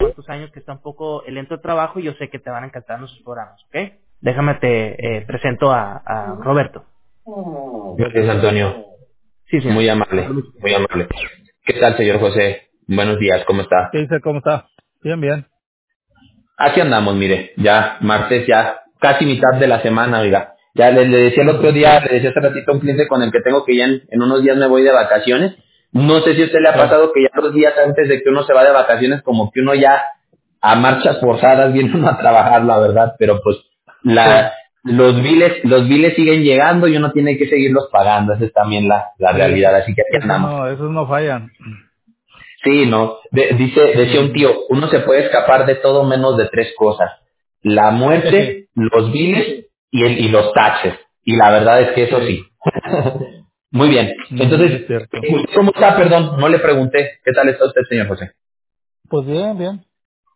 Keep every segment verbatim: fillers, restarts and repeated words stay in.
cuantos años que está un poco lento el trabajo y yo sé que te van a encantar nuestros programas, ¿ok? Déjame te eh, presento a, a Roberto. Gracias, Antonio. Sí, señor. Muy amable, muy amable. ¿Qué tal, señor José? Buenos días, ¿cómo está? ¿Qué dice? ¿Cómo está? Bien, bien. Aquí andamos, mire, ya martes, ya casi mitad de la semana, oiga. Ya le, le decía el otro día, le decía hace ratito a un cliente con el que tengo que ya en, en unos días me voy de vacaciones. No sé si a usted le ha Sí, pasado que ya los días antes de que uno se va de vacaciones, como que uno ya a marchas forzadas viene uno a trabajar, la verdad, pero pues sí. la, los biles, los biles siguen llegando y uno tiene que seguirlos pagando, esa es también la, la realidad, Eso, así que aquí eso andamos. no, esos no fallan. Sí, no. De- dice, decía un Mm. tío, uno se puede escapar de todo menos de tres cosas: la muerte, los biles y, el, y los taxes. Y la verdad es que eso Sí, sí. Muy bien. mm, es Entonces, cierto. ¿cómo está? Perdón, no le pregunté. ¿Qué tal está usted, señor José? Pues bien, bien.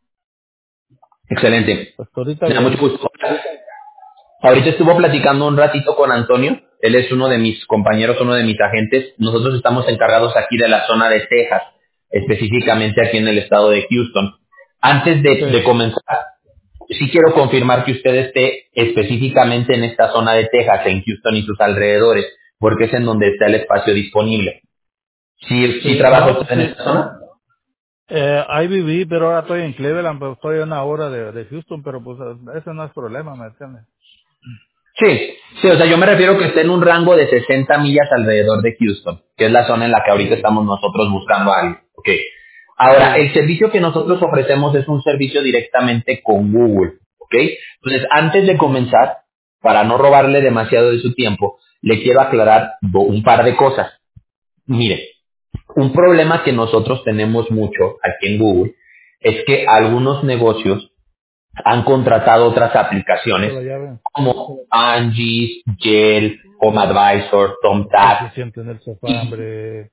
Excelente. Hasta ahorita Me da mucho bien. gusto. Ahorita estuvo platicando un ratito con Antonio. Él es uno de mis compañeros, uno de mis agentes. Nosotros estamos encargados aquí de la zona de Texas, específicamente aquí en el estado de Houston. Antes de, Sí. de comenzar, sí quiero confirmar que usted esté específicamente en esta zona de Texas, en Houston y sus alrededores, porque es en donde está el espacio disponible. ¿Sí, sí Sí, trabaja no, usted en sí. esta zona? Eh, ahí viví, pero ahora estoy en Cleveland, pero estoy a una hora de, de Houston, pero pues ese no es problema, ¿me entiendes? Sí, sí, o sea, yo me refiero que esté en un rango de sesenta millas alrededor de Houston, que es la zona en la que ahorita Sí, estamos nosotros buscando a alguien. Ok. Ahora, sí. el servicio que nosotros ofrecemos es un servicio directamente con Google, ¿ok? Entonces, antes de Ujú. comenzar, para no robarle demasiado de su tiempo, le quiero aclarar do- un par de cosas. Mire, un problema que nosotros tenemos mucho aquí en Google es que algunos negocios han contratado otras ¿Qué aplicaciones la llave? como Angie's, Gel, Home Advisor, Él se TomTac. siente en el sofá, hombre.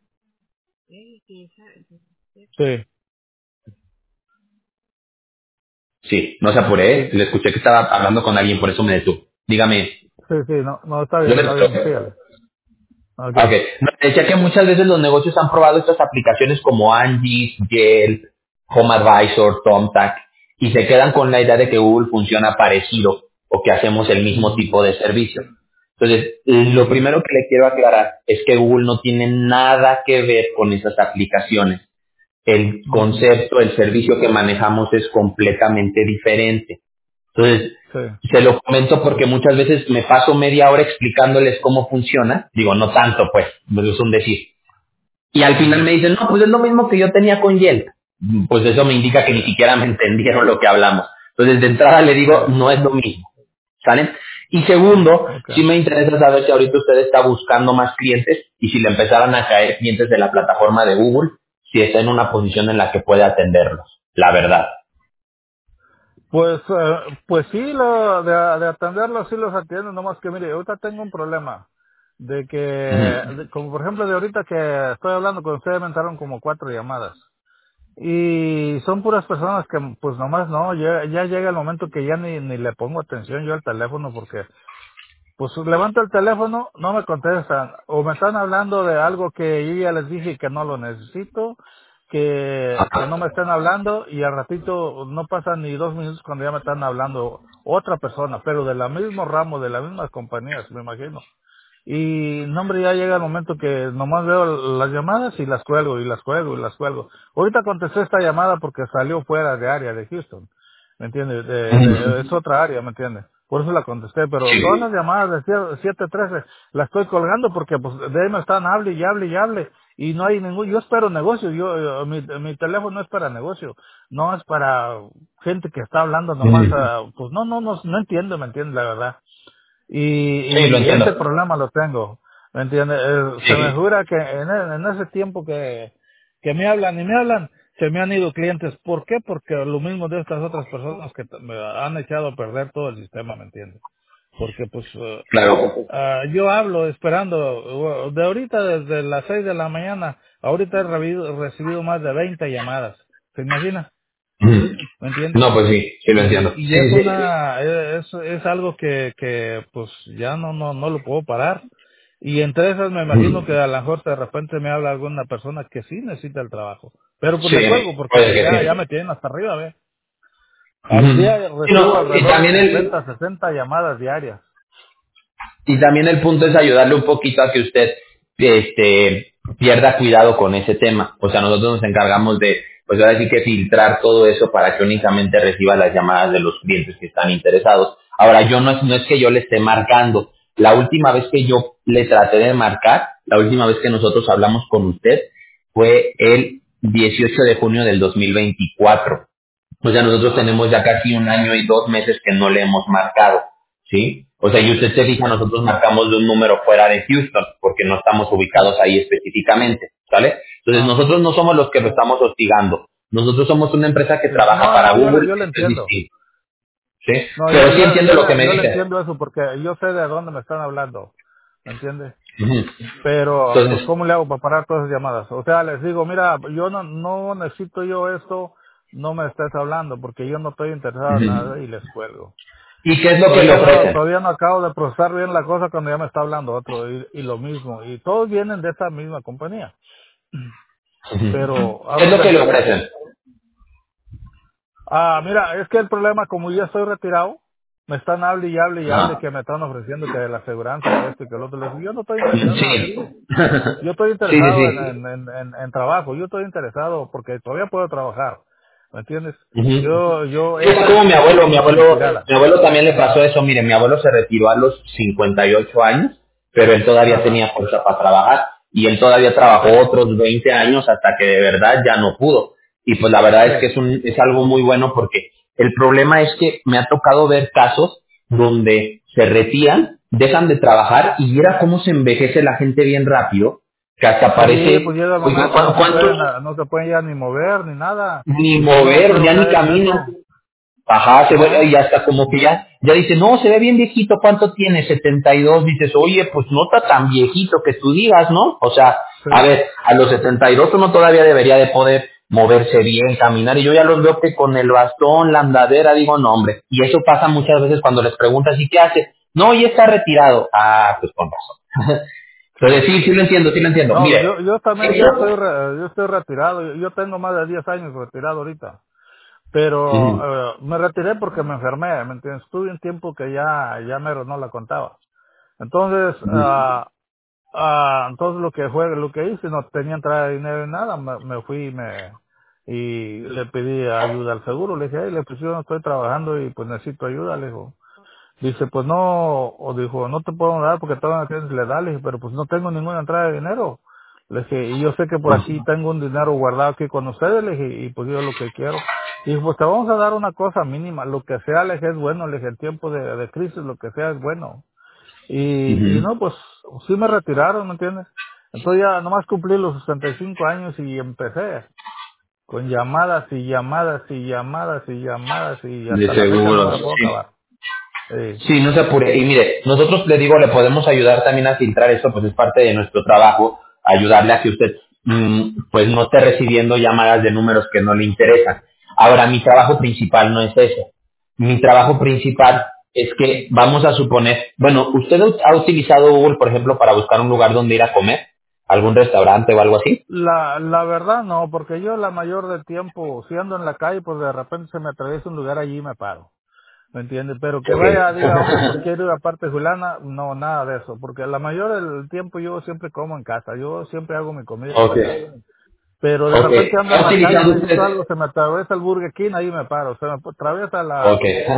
Sí, Sí, no se apure, ¿eh? Le escuché que estaba hablando con alguien, por eso me detuve. Dígame. sí, sí, no, no, está ¿No bien, me está escuchó? bien, sígale. Ok. Ok. No, decía que muchas veces los negocios han probado estas aplicaciones como Angie's, Gel, Home Advisor, TomTac, y se quedan con la idea de que Google funciona parecido o que hacemos el mismo Ujú, tipo de servicio. Entonces, lo ujú, primero que le quiero aclarar es que Google no tiene nada que ver con esas aplicaciones. El ujú. concepto, el servicio que manejamos es completamente diferente. Entonces, Sí. se lo comento porque muchas veces me paso media hora explicándoles cómo funciona. Digo, no tanto, pues, pues es un decir. Y al final Ujú. me dicen, no, pues es lo mismo que yo tenía con Yelp. Pues eso me indica que ni siquiera me entendieron lo que hablamos. Entonces, de entrada le Sí, digo, no es lo mismo. ¿Sale? Y segundo, okay. sí me interesa saber si ahorita usted está buscando más clientes y si le empezaran a caer clientes de la plataforma de Google, si está en una posición en la que puede atenderlos. La verdad. Pues, eh, pues sí, lo, de, de atenderlos sí los atiendo, nomás que mire, ahorita tengo un problema. De que, Ujú. de- como por ejemplo de ahorita que estoy hablando con ustedes, me entraron como cuatro llamadas. Y son puras personas que, pues nomás no, ya, ya llega el momento que ya ni, ni le pongo atención yo al teléfono porque pues levanto el teléfono, no me contestan, o me están hablando de algo que yo ya les dije que no lo necesito, que, que no me están hablando y al ratito no pasan ni dos minutos cuando ya me están hablando otra persona, pero de la mismo ramo, de las mismas compañías, me imagino. Y no, hombre, ya llega el momento que nomás veo las llamadas y las cuelgo y las cuelgo y las cuelgo. Ahorita contesté esta llamada porque salió fuera de área de Houston, ¿me entiendes? De, de, es otra área, ¿me entiendes? Por eso la contesté, pero todas las llamadas de siete trece las estoy colgando porque pues de ahí me están hable y hable y hable y no hay ningún, yo espero negocio, yo, yo- mi, mi teléfono no es para negocio, no es para gente que está hablando nomás, Ujú. ah, pues no, no, no, no entiendo, ¿me entiendes? La verdad. Y, Sí, lo y ese entiendo. problema lo tengo, ¿me entiendes? Eh, se me Sí. jura que en, e- en ese tiempo que, que me hablan y me hablan, se me han ido clientes. ¿Por qué? Porque lo mismo de estas otras personas que t- me han echado a perder todo el sistema, ¿me entiendes? Porque pues eh, Claro. ah, yo hablo esperando, uh, de ahorita desde las seis de la mañana, ahorita he recibido, recibido más de veinte llamadas, ¿se imagina? Ujú. ¿Me entiendes? No, pues sí, sí lo y, entiendo. y es Sí, sí. una es, es algo que que pues ya no no no lo puedo parar y entre esas me imagino que Ujú. a lo mejor de repente me habla alguna persona que sí necesita el trabajo Pero pues Sí, le cuelgo porque puede que ya, ya sí. me tienen hasta arriba, ¿ve? Al Ujú. día Sí, recibo no, y alrededor de también el, cincuenta, sesenta llamadas diarias. y también el punto es ayudarle un poquito a que usted este pierda cuidado con ese tema. O sea, nosotros nos encargamos de, pues ahora sí que filtrar todo eso para que únicamente reciba las llamadas de los clientes que están interesados. Ahora, yo no es, no es que yo le esté marcando. La última vez que yo le traté de marcar, la última vez que nosotros hablamos con usted, fue el dieciocho de junio del dos mil veinticuatro. O sea, nosotros Ajá. tenemos ya casi un año y dos meses que no le hemos marcado, ¿sí? O sea, y usted se fija, Sí. nosotros marcamos de un número fuera de Houston, porque no estamos ubicados ahí específicamente, ¿sale? Entonces, Ajá. nosotros no somos los que lo estamos hostigando. Nosotros somos una empresa que Sí. trabaja No, para no, yo le, Google, yo le esto es entiendo. distinto, ¿sí? No, yo, Pero sí yo, entiendo yo, lo que le, me yo le dice. entiendo eso porque yo sé de dónde me están hablando. ¿Me entiendes? Ujú. Pero, pues, Entonces, ¿cómo le hago para parar todas esas llamadas? O sea, les digo, mira, yo no, no necesito yo esto, no me estés hablando porque yo no estoy interesado en ujú. nada y les cuelgo. ¿Y qué es lo que le Todavía no, ofrecen? todavía no acabo de procesar bien la cosa cuando ya me está hablando otro y, y lo mismo. Y todos vienen de esa misma compañía. Ujú. Pero ¿Qué es lo que ahorita, le ofrecen? ah, mira, es que el problema, como ya estoy retirado, me están hable y hable y hable Ajá. que me están ofreciendo que la aseguranza, que esto y que lo otro. Les digo, yo no estoy interesado en nada de Sí. eso. Yo estoy Sí, sí, interesado en, sí. en, en, en, en trabajo. Yo estoy interesado porque todavía puedo trabajar. ¿Me entiendes? Ujú. Yo, yo, Sí, es esa como es mi mi, abuelo, mi mi abuelo, retirada. mi abuelo también le pasó eso, mire, mi abuelo se retiró a los cincuenta y ocho años, pero él todavía Ajá. tenía fuerza para trabajar y él todavía Sí, trabajó otros veinte años hasta que de verdad ya no pudo. Y pues la verdad es que sí. es, un, es algo muy bueno porque el problema es que me ha tocado ver casos donde se retiran, dejan de trabajar y mira cómo se envejece la gente bien rápido, que hasta Sí, parece, pues llega el oiga, momento, ¿cu- no se ¿cuántos? pueden, ah, no se pueden ya ni mover ni nada. Ni Dice, yo no mover, quiero ya ni caer en camina. eso. Ajá, se ve, y No, hasta como que ya, ya dice, no, se ve bien viejito, ¿cuánto tiene? Setenta y dos. Dices, oye, pues no está tan viejito que tú digas, ¿no? O sea, a sí. ver, a los setenta y dos uno todavía debería de poder moverse bien, caminar, y yo ya los veo que con el bastón, la andadera, digo, no, hombre. Y eso pasa muchas veces cuando les preguntas, ¿y qué hace? No, ya está retirado. Ah, pues con razón. Entonces, Sí. sí, sí lo entiendo, sí lo entiendo. No, Mire, yo, yo también, yo estoy, re- yo estoy retirado. Yo, yo tengo más de diez años retirado ahorita. ujú, Pero eh, me retiré porque me enfermé, ¿me entiendes? Tuve un tiempo que ya, ya mero no la contaba. Entonces, ujú, ah, ah, entonces lo que fue, lo que hice, no tenía entrada de dinero ni nada, me, me fui y me, y le pedí ayuda al seguro. Le dije, hey, le pues yo no estoy trabajando y pues necesito ayuda, le dijo. Dice, pues no, o dijo, no te puedo dar porque todavía tienes la edad, le dije, pero pues no tengo ninguna entrada de dinero. Le dije, y yo sé que por aquí tengo un dinero guardado aquí con ustedes, le dije, y pues yo lo que quiero. Y dijo, pues te vamos a dar una cosa mínima, lo que sea, le dije, es bueno, le dije, en tiempo de, de crisis, lo que sea es bueno. Y, y ujú. no, pues sí me retiraron, ¿me entiendes? Entonces ya nomás cumplí los sesenta y cinco años y empecé con llamadas y llamadas y llamadas y llamadas y De hasta la fecha no seguro, me la puedo sí. acabar. Sí, Sí, no se apure. Y mire, nosotros le digo, le podemos ayudar también a filtrar esto, pues es parte de nuestro trabajo, ayudarle a que usted mm, pues no esté recibiendo llamadas de números que no le interesan. Ahora, mi trabajo principal no es eso. Mi trabajo principal es que vamos a suponer, bueno, ¿usted ha utilizado Google, por ejemplo, para buscar un lugar donde ir a comer? ¿Algún restaurante o algo así? La, la verdad no, porque yo la mayor del tiempo, si ando en la calle, pues de repente se me atraviesa un lugar allí y me paro, ¿me entiendes? Pero que Ok. vaya, diga, oye, pues quiero ir a parte Julana, no, nada de eso, porque la mayor del tiempo yo siempre como en casa, yo siempre hago mi comida Ok. para allá. Pero de Ok. repente ando ¿Ha en la calle, utilizado necesito usted? algo, se me atraviesa el Burger King, ahí me paro, se me atraviesa la, Ok.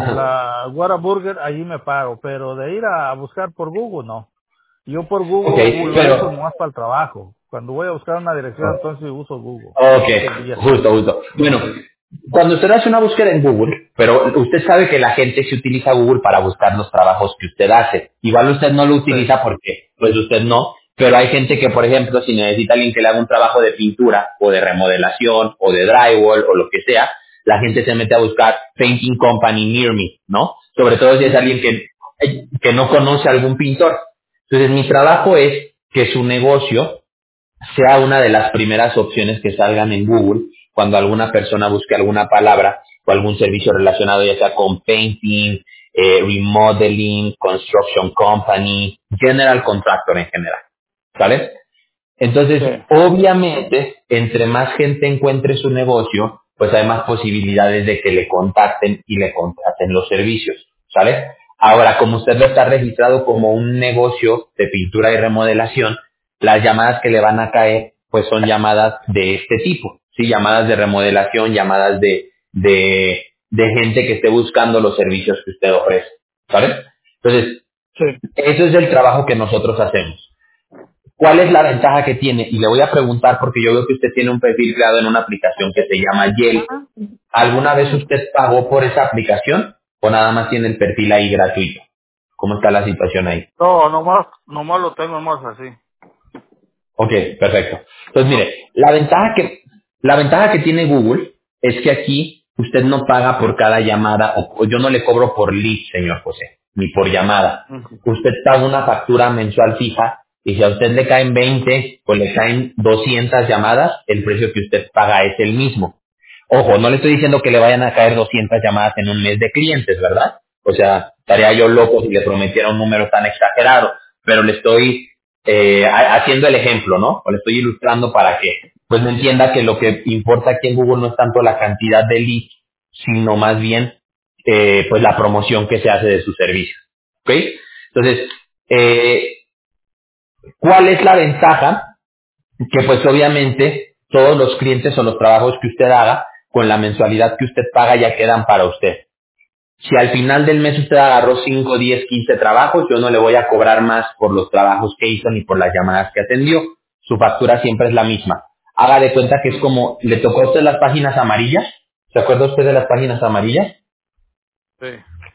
la Whataburger, allí me paro, pero de ir a buscar por Google, no. Yo por Ok, Google lo uso pero nomás para el trabajo. Cuando voy a buscar una dirección, entonces uso Google. ok, Y ya. justo, justo. Bueno, cuando usted hace una búsqueda en Google, pero usted sabe que la gente se utiliza Google para buscar los trabajos que usted hace. Igual usted no lo Sí. utiliza porque, pues usted no, pero hay gente que, por ejemplo, si necesita alguien que le haga un trabajo de pintura o de remodelación o de drywall o lo que sea, la gente se mete a buscar Painting Company Near Me, ¿no? Sobre todo si es alguien que, que no conoce a algún pintor. Entonces, mi trabajo es que su negocio sea una de las primeras opciones que salgan en Google cuando alguna persona busque alguna palabra o algún servicio relacionado ya sea con painting, eh, remodeling, construction company, general contractor en general, ¿sale? Entonces, Sí. obviamente, entre más gente encuentre su negocio, pues hay más posibilidades de que le contacten y le contraten los servicios, ¿sale? Ahora, como usted lo está registrado como un negocio de pintura y remodelación, las llamadas que le van a caer, pues son llamadas de este tipo, ¿sí? Llamadas de remodelación, llamadas de, de, de gente que esté buscando los servicios que usted ofrece, ¿sale? Entonces, Sí. eso es el trabajo que nosotros hacemos. ¿Cuál es la ventaja que tiene? Y le voy a preguntar porque yo veo que usted tiene un perfil creado en una aplicación que se llama Yelp. ¿Alguna vez usted pagó por esa aplicación o nada más tiene el perfil ahí gratuito? ¿Cómo está la situación ahí? No, nomás, nomás lo tengo más así. Ok, perfecto. Entonces No. mire, la ventaja que, la ventaja que tiene Google es que aquí usted no paga por cada llamada o, o yo no le cobro por lead, señor José, ni por llamada. Ujú. Usted paga una factura mensual fija y si a usted le caen veinte o le caen doscientas llamadas, el precio que usted paga es el mismo. Ojo, no le estoy diciendo que le vayan a caer doscientas llamadas en un mes de clientes, ¿verdad? O sea, estaría yo loco si le prometiera un número tan exagerado, pero le estoy eh, ha- haciendo el ejemplo, ¿no? O le estoy ilustrando para que pues me entienda que lo que importa aquí en Google no es tanto la cantidad de leads, sino más bien eh, pues la promoción que se hace de sus servicios. ¿Ok? Entonces, eh, ¿cuál es la ventaja? Que pues obviamente todos los clientes o los trabajos que usted haga con la mensualidad que usted paga ya quedan para usted. Si al final del mes usted agarró cinco, diez, quince trabajos, yo no le voy a cobrar más por los trabajos que hizo ni por las llamadas que atendió. Su factura siempre es la misma. Haga de cuenta que es como, ¿le tocó a usted las páginas amarillas? ¿Se acuerda usted de las páginas amarillas? Sí.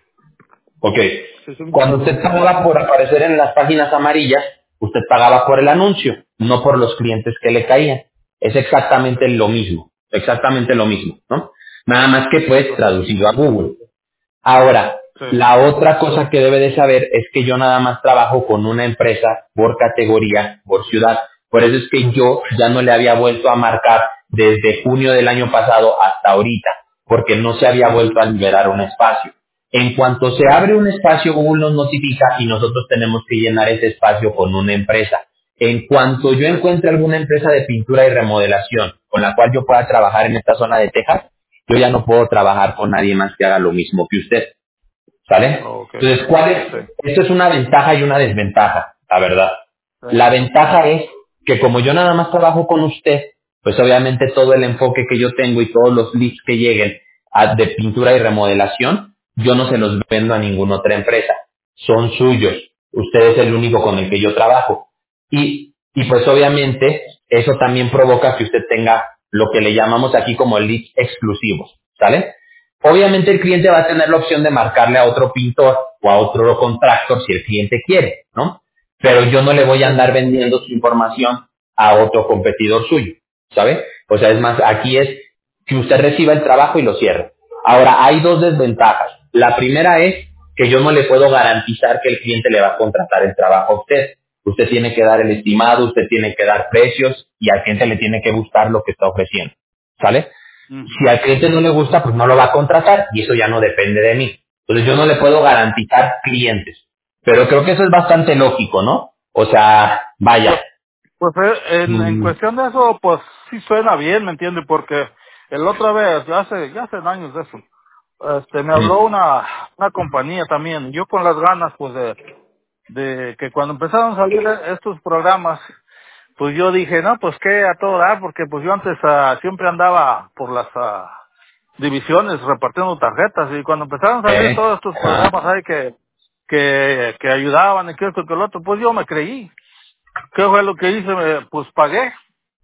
Ok. Sí, sí, me Cuando acuerdo. usted pagaba por aparecer en las páginas amarillas, usted pagaba por el anuncio, no por los clientes que le caían. Es exactamente lo mismo, exactamente lo mismo, ¿no? Nada más que pues traducido a Google. Ahora, Sí. la otra cosa que debe de saber es que yo nada más trabajo con una empresa por categoría, por ciudad. Por eso es que yo ya no le había vuelto a marcar desde junio del año pasado hasta ahorita, porque no se había vuelto a liberar un espacio. En cuanto se abre un espacio, Google nos notifica y nosotros tenemos que llenar ese espacio con una empresa. En cuanto yo Sí. encuentre alguna empresa de pintura y remodelación con la cual yo pueda trabajar en esta zona de Texas, yo ya no puedo trabajar con nadie más que haga lo mismo que usted, ¿sale? Ok. Entonces, ¿cuál es? Sí. Esto es una ventaja y una desventaja, la verdad. Sí. La ventaja es que como yo nada más trabajo con usted, pues obviamente todo el enfoque que yo tengo y todos los leads que lleguen a- de pintura y remodelación, yo no se los vendo a ninguna otra empresa. Son suyos. Usted es el único con el que yo trabajo. Y, y pues obviamente eso también provoca que usted tenga lo que le llamamos aquí como leads exclusivos, ¿sale? Obviamente el cliente va a tener la opción de marcarle a otro pintor o a otro contractor si el cliente quiere, ¿no? Pero yo no le voy a andar vendiendo su información a otro competidor suyo, ¿sabe? O sea, es más, aquí es que usted reciba el trabajo y lo cierre. Ahora, hay dos desventajas. La primera es que yo no le puedo garantizar que el cliente le va a contratar el trabajo a usted. Usted tiene que dar el estimado, usted tiene que dar precios y al cliente le tiene que gustar lo que está ofreciendo, ¿sale? Ujú. Si al cliente no le gusta, pues no lo va a contratar y eso ya no depende de mí. Entonces yo no le puedo garantizar clientes. Pero creo que eso es bastante lógico, ¿no? O sea, Pues, vaya. pues eh, en, en Mm, cuestión de eso, pues sí suena bien, ¿me entiende? Porque el otra vez, ya hace, ya hace años de eso, este, me habló mm, una, una compañía también. Yo con las ganas, pues, de, de que cuando empezaron a salir estos programas, pues yo dije, no, pues que a todo dar, porque pues yo antes ah, siempre andaba por las ah, divisiones repartiendo tarjetas y cuando empezaron a salir eh, todos estos programas ahí que, que, que ayudaban y que esto y que lo otro, pues yo me creí. ¿Qué fue lo que hice? Me- Pues pagué.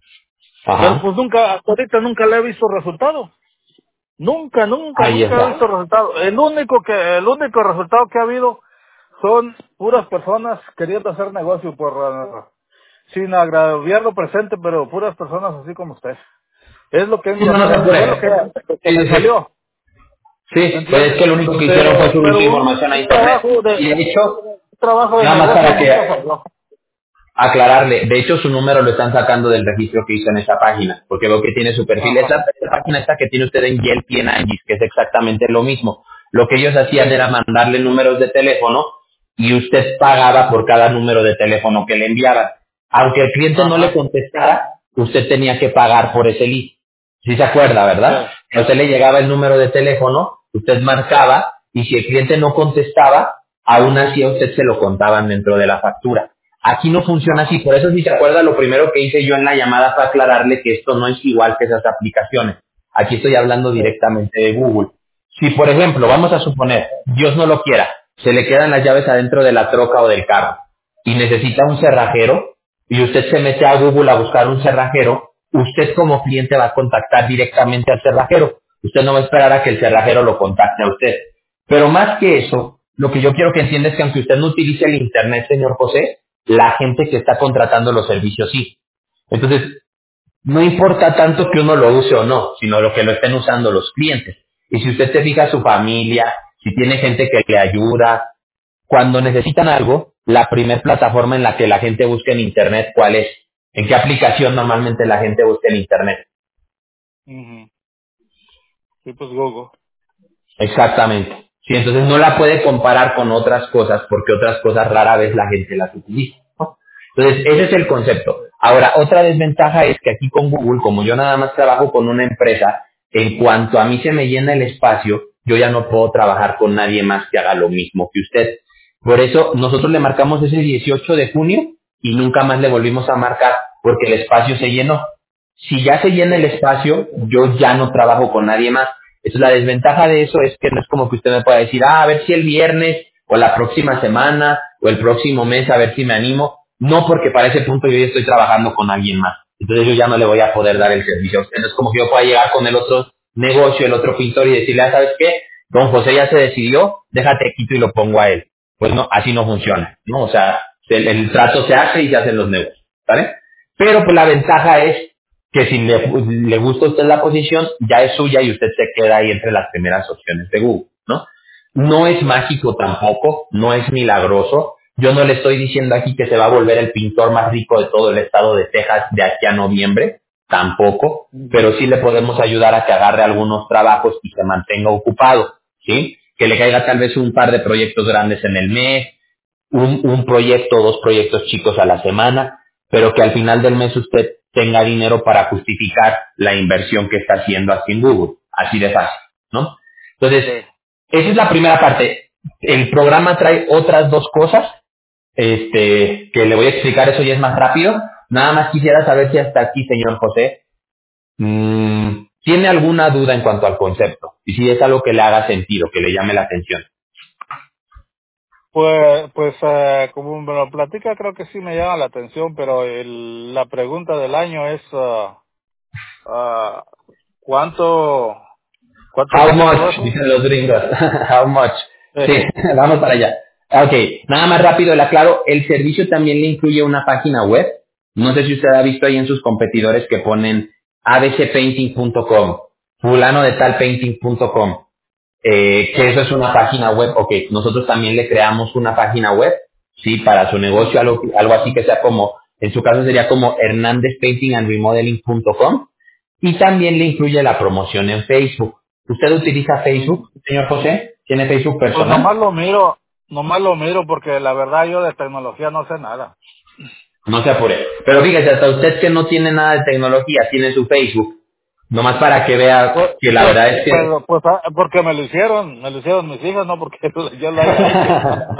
Pero ajá. pues nunca, hasta ahorita nunca le he visto resultado. Nunca, nunca, Ahí nunca he está. visto resultado. El único que, el único resultado que ha habido son puras personas queriendo hacer negocio por, ah, sin agraviarlo presente, pero puras personas así como usted. Es lo que he Sí, no, no se encontrado, fue lo que, apure. lo que Sí, me sí, sí. salió, ¿me Sí, pues es entiende? que lo único que hicieron fue Pero, subir su pero un, información a un internet. trabajo de, Y de hecho, un trabajo de nada más negocio para que nunca falló. aclararle, de hecho su número lo están sacando del registro que hizo en esa página, porque veo que tiene su perfil. Ajá. Esa, esa página esta que tiene usted en Yelp y en Angie's, que es exactamente lo mismo. Lo que ellos hacían Sí. era mandarle números de teléfono y usted pagaba por cada número de teléfono que le enviaban. Aunque el cliente no le Ajá. contestara, usted tenía que pagar por ese lead. ¿Sí se acuerda, verdad? Sí. A usted le llegaba el número de teléfono, usted marcaba, y si el cliente no contestaba, aún así a usted se lo contaban dentro de la factura. Aquí no funciona así, Ajá. por eso si se acuerda, lo primero que hice yo en la llamada fue aclararle que esto no es igual que esas aplicaciones. Aquí estoy hablando Sí. directamente de Google. Si, por ejemplo, vamos a suponer, Dios no lo quiera, se le quedan las llaves adentro de la troca o del carro y necesita un cerrajero y usted se mete a Google a buscar un cerrajero, usted como cliente va a contactar directamente al cerrajero. Usted no va a esperar a que el cerrajero lo contacte a usted. Pero más que eso, lo que yo quiero que entienda es que aunque usted no utilice el Internet, señor José, la gente que está contratando los servicios sí. Entonces, no importa tanto que uno lo use o no, sino lo que lo estén usando los clientes. Y si usted se fija su familia, si tiene gente que le ayuda, cuando necesitan algo, la primer plataforma en la que la gente busca en Internet, ¿cuál es? ¿En qué aplicación normalmente la gente busca en Internet? Ujú. Sí, pues Google. Exactamente. Sí, entonces no la puede comparar con otras cosas porque otras cosas rara vez la gente las utiliza, ¿no? Entonces, ese es el concepto. Ahora, otra desventaja es que aquí con Google, como yo nada más trabajo con una empresa, en cuanto a mí se me llena el espacio, yo ya no puedo trabajar con nadie más que haga lo mismo que usted. Por eso nosotros le marcamos ese dieciocho de junio y nunca más le volvimos a marcar porque el espacio se llenó. Si ya se llena el Sí. espacio, yo ya no trabajo con nadie más. Entonces la desventaja de eso es que no es como que usted me pueda decir, ah, a ver si el viernes o la próxima semana o el próximo mes a ver si me animo. No, porque para ese punto yo ya estoy trabajando con alguien más. Entonces yo ya no le voy a poder dar el servicio a usted. No es como que yo pueda llegar con el otro negocio, el otro pintor y decirle, ah, ¿sabes qué? Don José ya se decidió, déjate quito y lo pongo a él. Pues no, así no funciona, ¿no? O sea, el, el trato se hace y se hacen los negocios, ¿vale? Pero pues la ventaja es que si le, le gusta a usted la posición, ya es suya y usted se queda ahí entre las primeras opciones de Google, ¿no? No es mágico tampoco, no es milagroso. Yo no le estoy diciendo aquí que se va a volver el pintor más rico de todo el estado de Texas de aquí a noviembre, tampoco, pero Ujú. sí le podemos ayudar a que agarre algunos trabajos y se mantenga ocupado, ¿sí? Que le caiga tal vez un par de proyectos grandes en el mes, un, un proyecto o dos proyectos chicos a la semana, pero que al final del mes usted tenga dinero para justificar la inversión que está haciendo así en Google. Así de fácil, ¿no? Entonces, Sí. esa es la primera parte. El programa trae otras dos cosas, este, que le voy a explicar, eso ya es más rápido. Nada más quisiera saber si hasta aquí, señor José, mm, tiene alguna duda en cuanto al concepto y si es algo que le haga sentido, que le llame la atención. Pues, pues eh, como me lo platica, creo que sí me llama la atención, pero el, la pregunta del año es ah, ah, ¿cuánto cuánto How vale much, todo eso? dicen los gringos. How much. Sí, Sí. vamos para allá. Ok, nada más rápido le aclaro, el servicio también le incluye una página web. No sé si usted ha visto ahí en sus competidores que ponen a b c painting punto com, fulano de tal painting punto com, eh, que eso es una página web. Ok, nosotros también le creamos una página web, sí, para su negocio, algo, algo así que sea como, en su caso sería como hernandez painting and remodeling punto com, y también le incluye la promoción en Facebook. ¿Usted utiliza Facebook, señor José? ¿Tiene Facebook Pues personal? nomás lo miro, nomás lo miro porque la verdad yo de tecnología no sé nada. No se apure. Pero fíjese, hasta usted que no tiene nada de tecnología, tiene su Facebook. Nomás para que vea Pues, que la pues, verdad es que pero, pues, ah, porque me lo hicieron, me lo hicieron mis hijas, no porque yo lo haya hecho.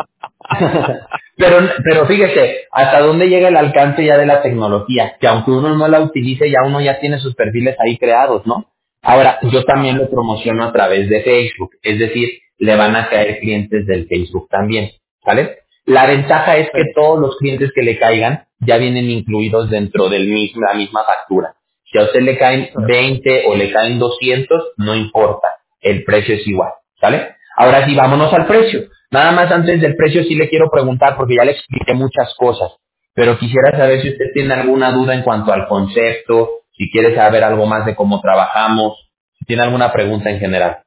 Pero, pero fíjese, hasta dónde llega el alcance ya de la tecnología, que aunque uno no la utilice, ya uno ya tiene sus perfiles ahí creados, ¿no? Ahora, yo también lo Ajá. promociono a través de Facebook, es decir, le van a caer clientes del Facebook también, ¿vale? La ventaja es Sí, que todos los clientes que le caigan ya vienen incluidos dentro de la misma factura. Si a usted le caen sí. veinte o le caen doscientos, no importa, el precio es igual, ¿sale? Ahora sí, vámonos al precio. Nada más antes del precio sí le quiero preguntar porque ya le expliqué muchas cosas, pero quisiera saber si usted tiene alguna duda en cuanto al concepto, si quiere saber algo más de cómo trabajamos, si tiene alguna pregunta en general.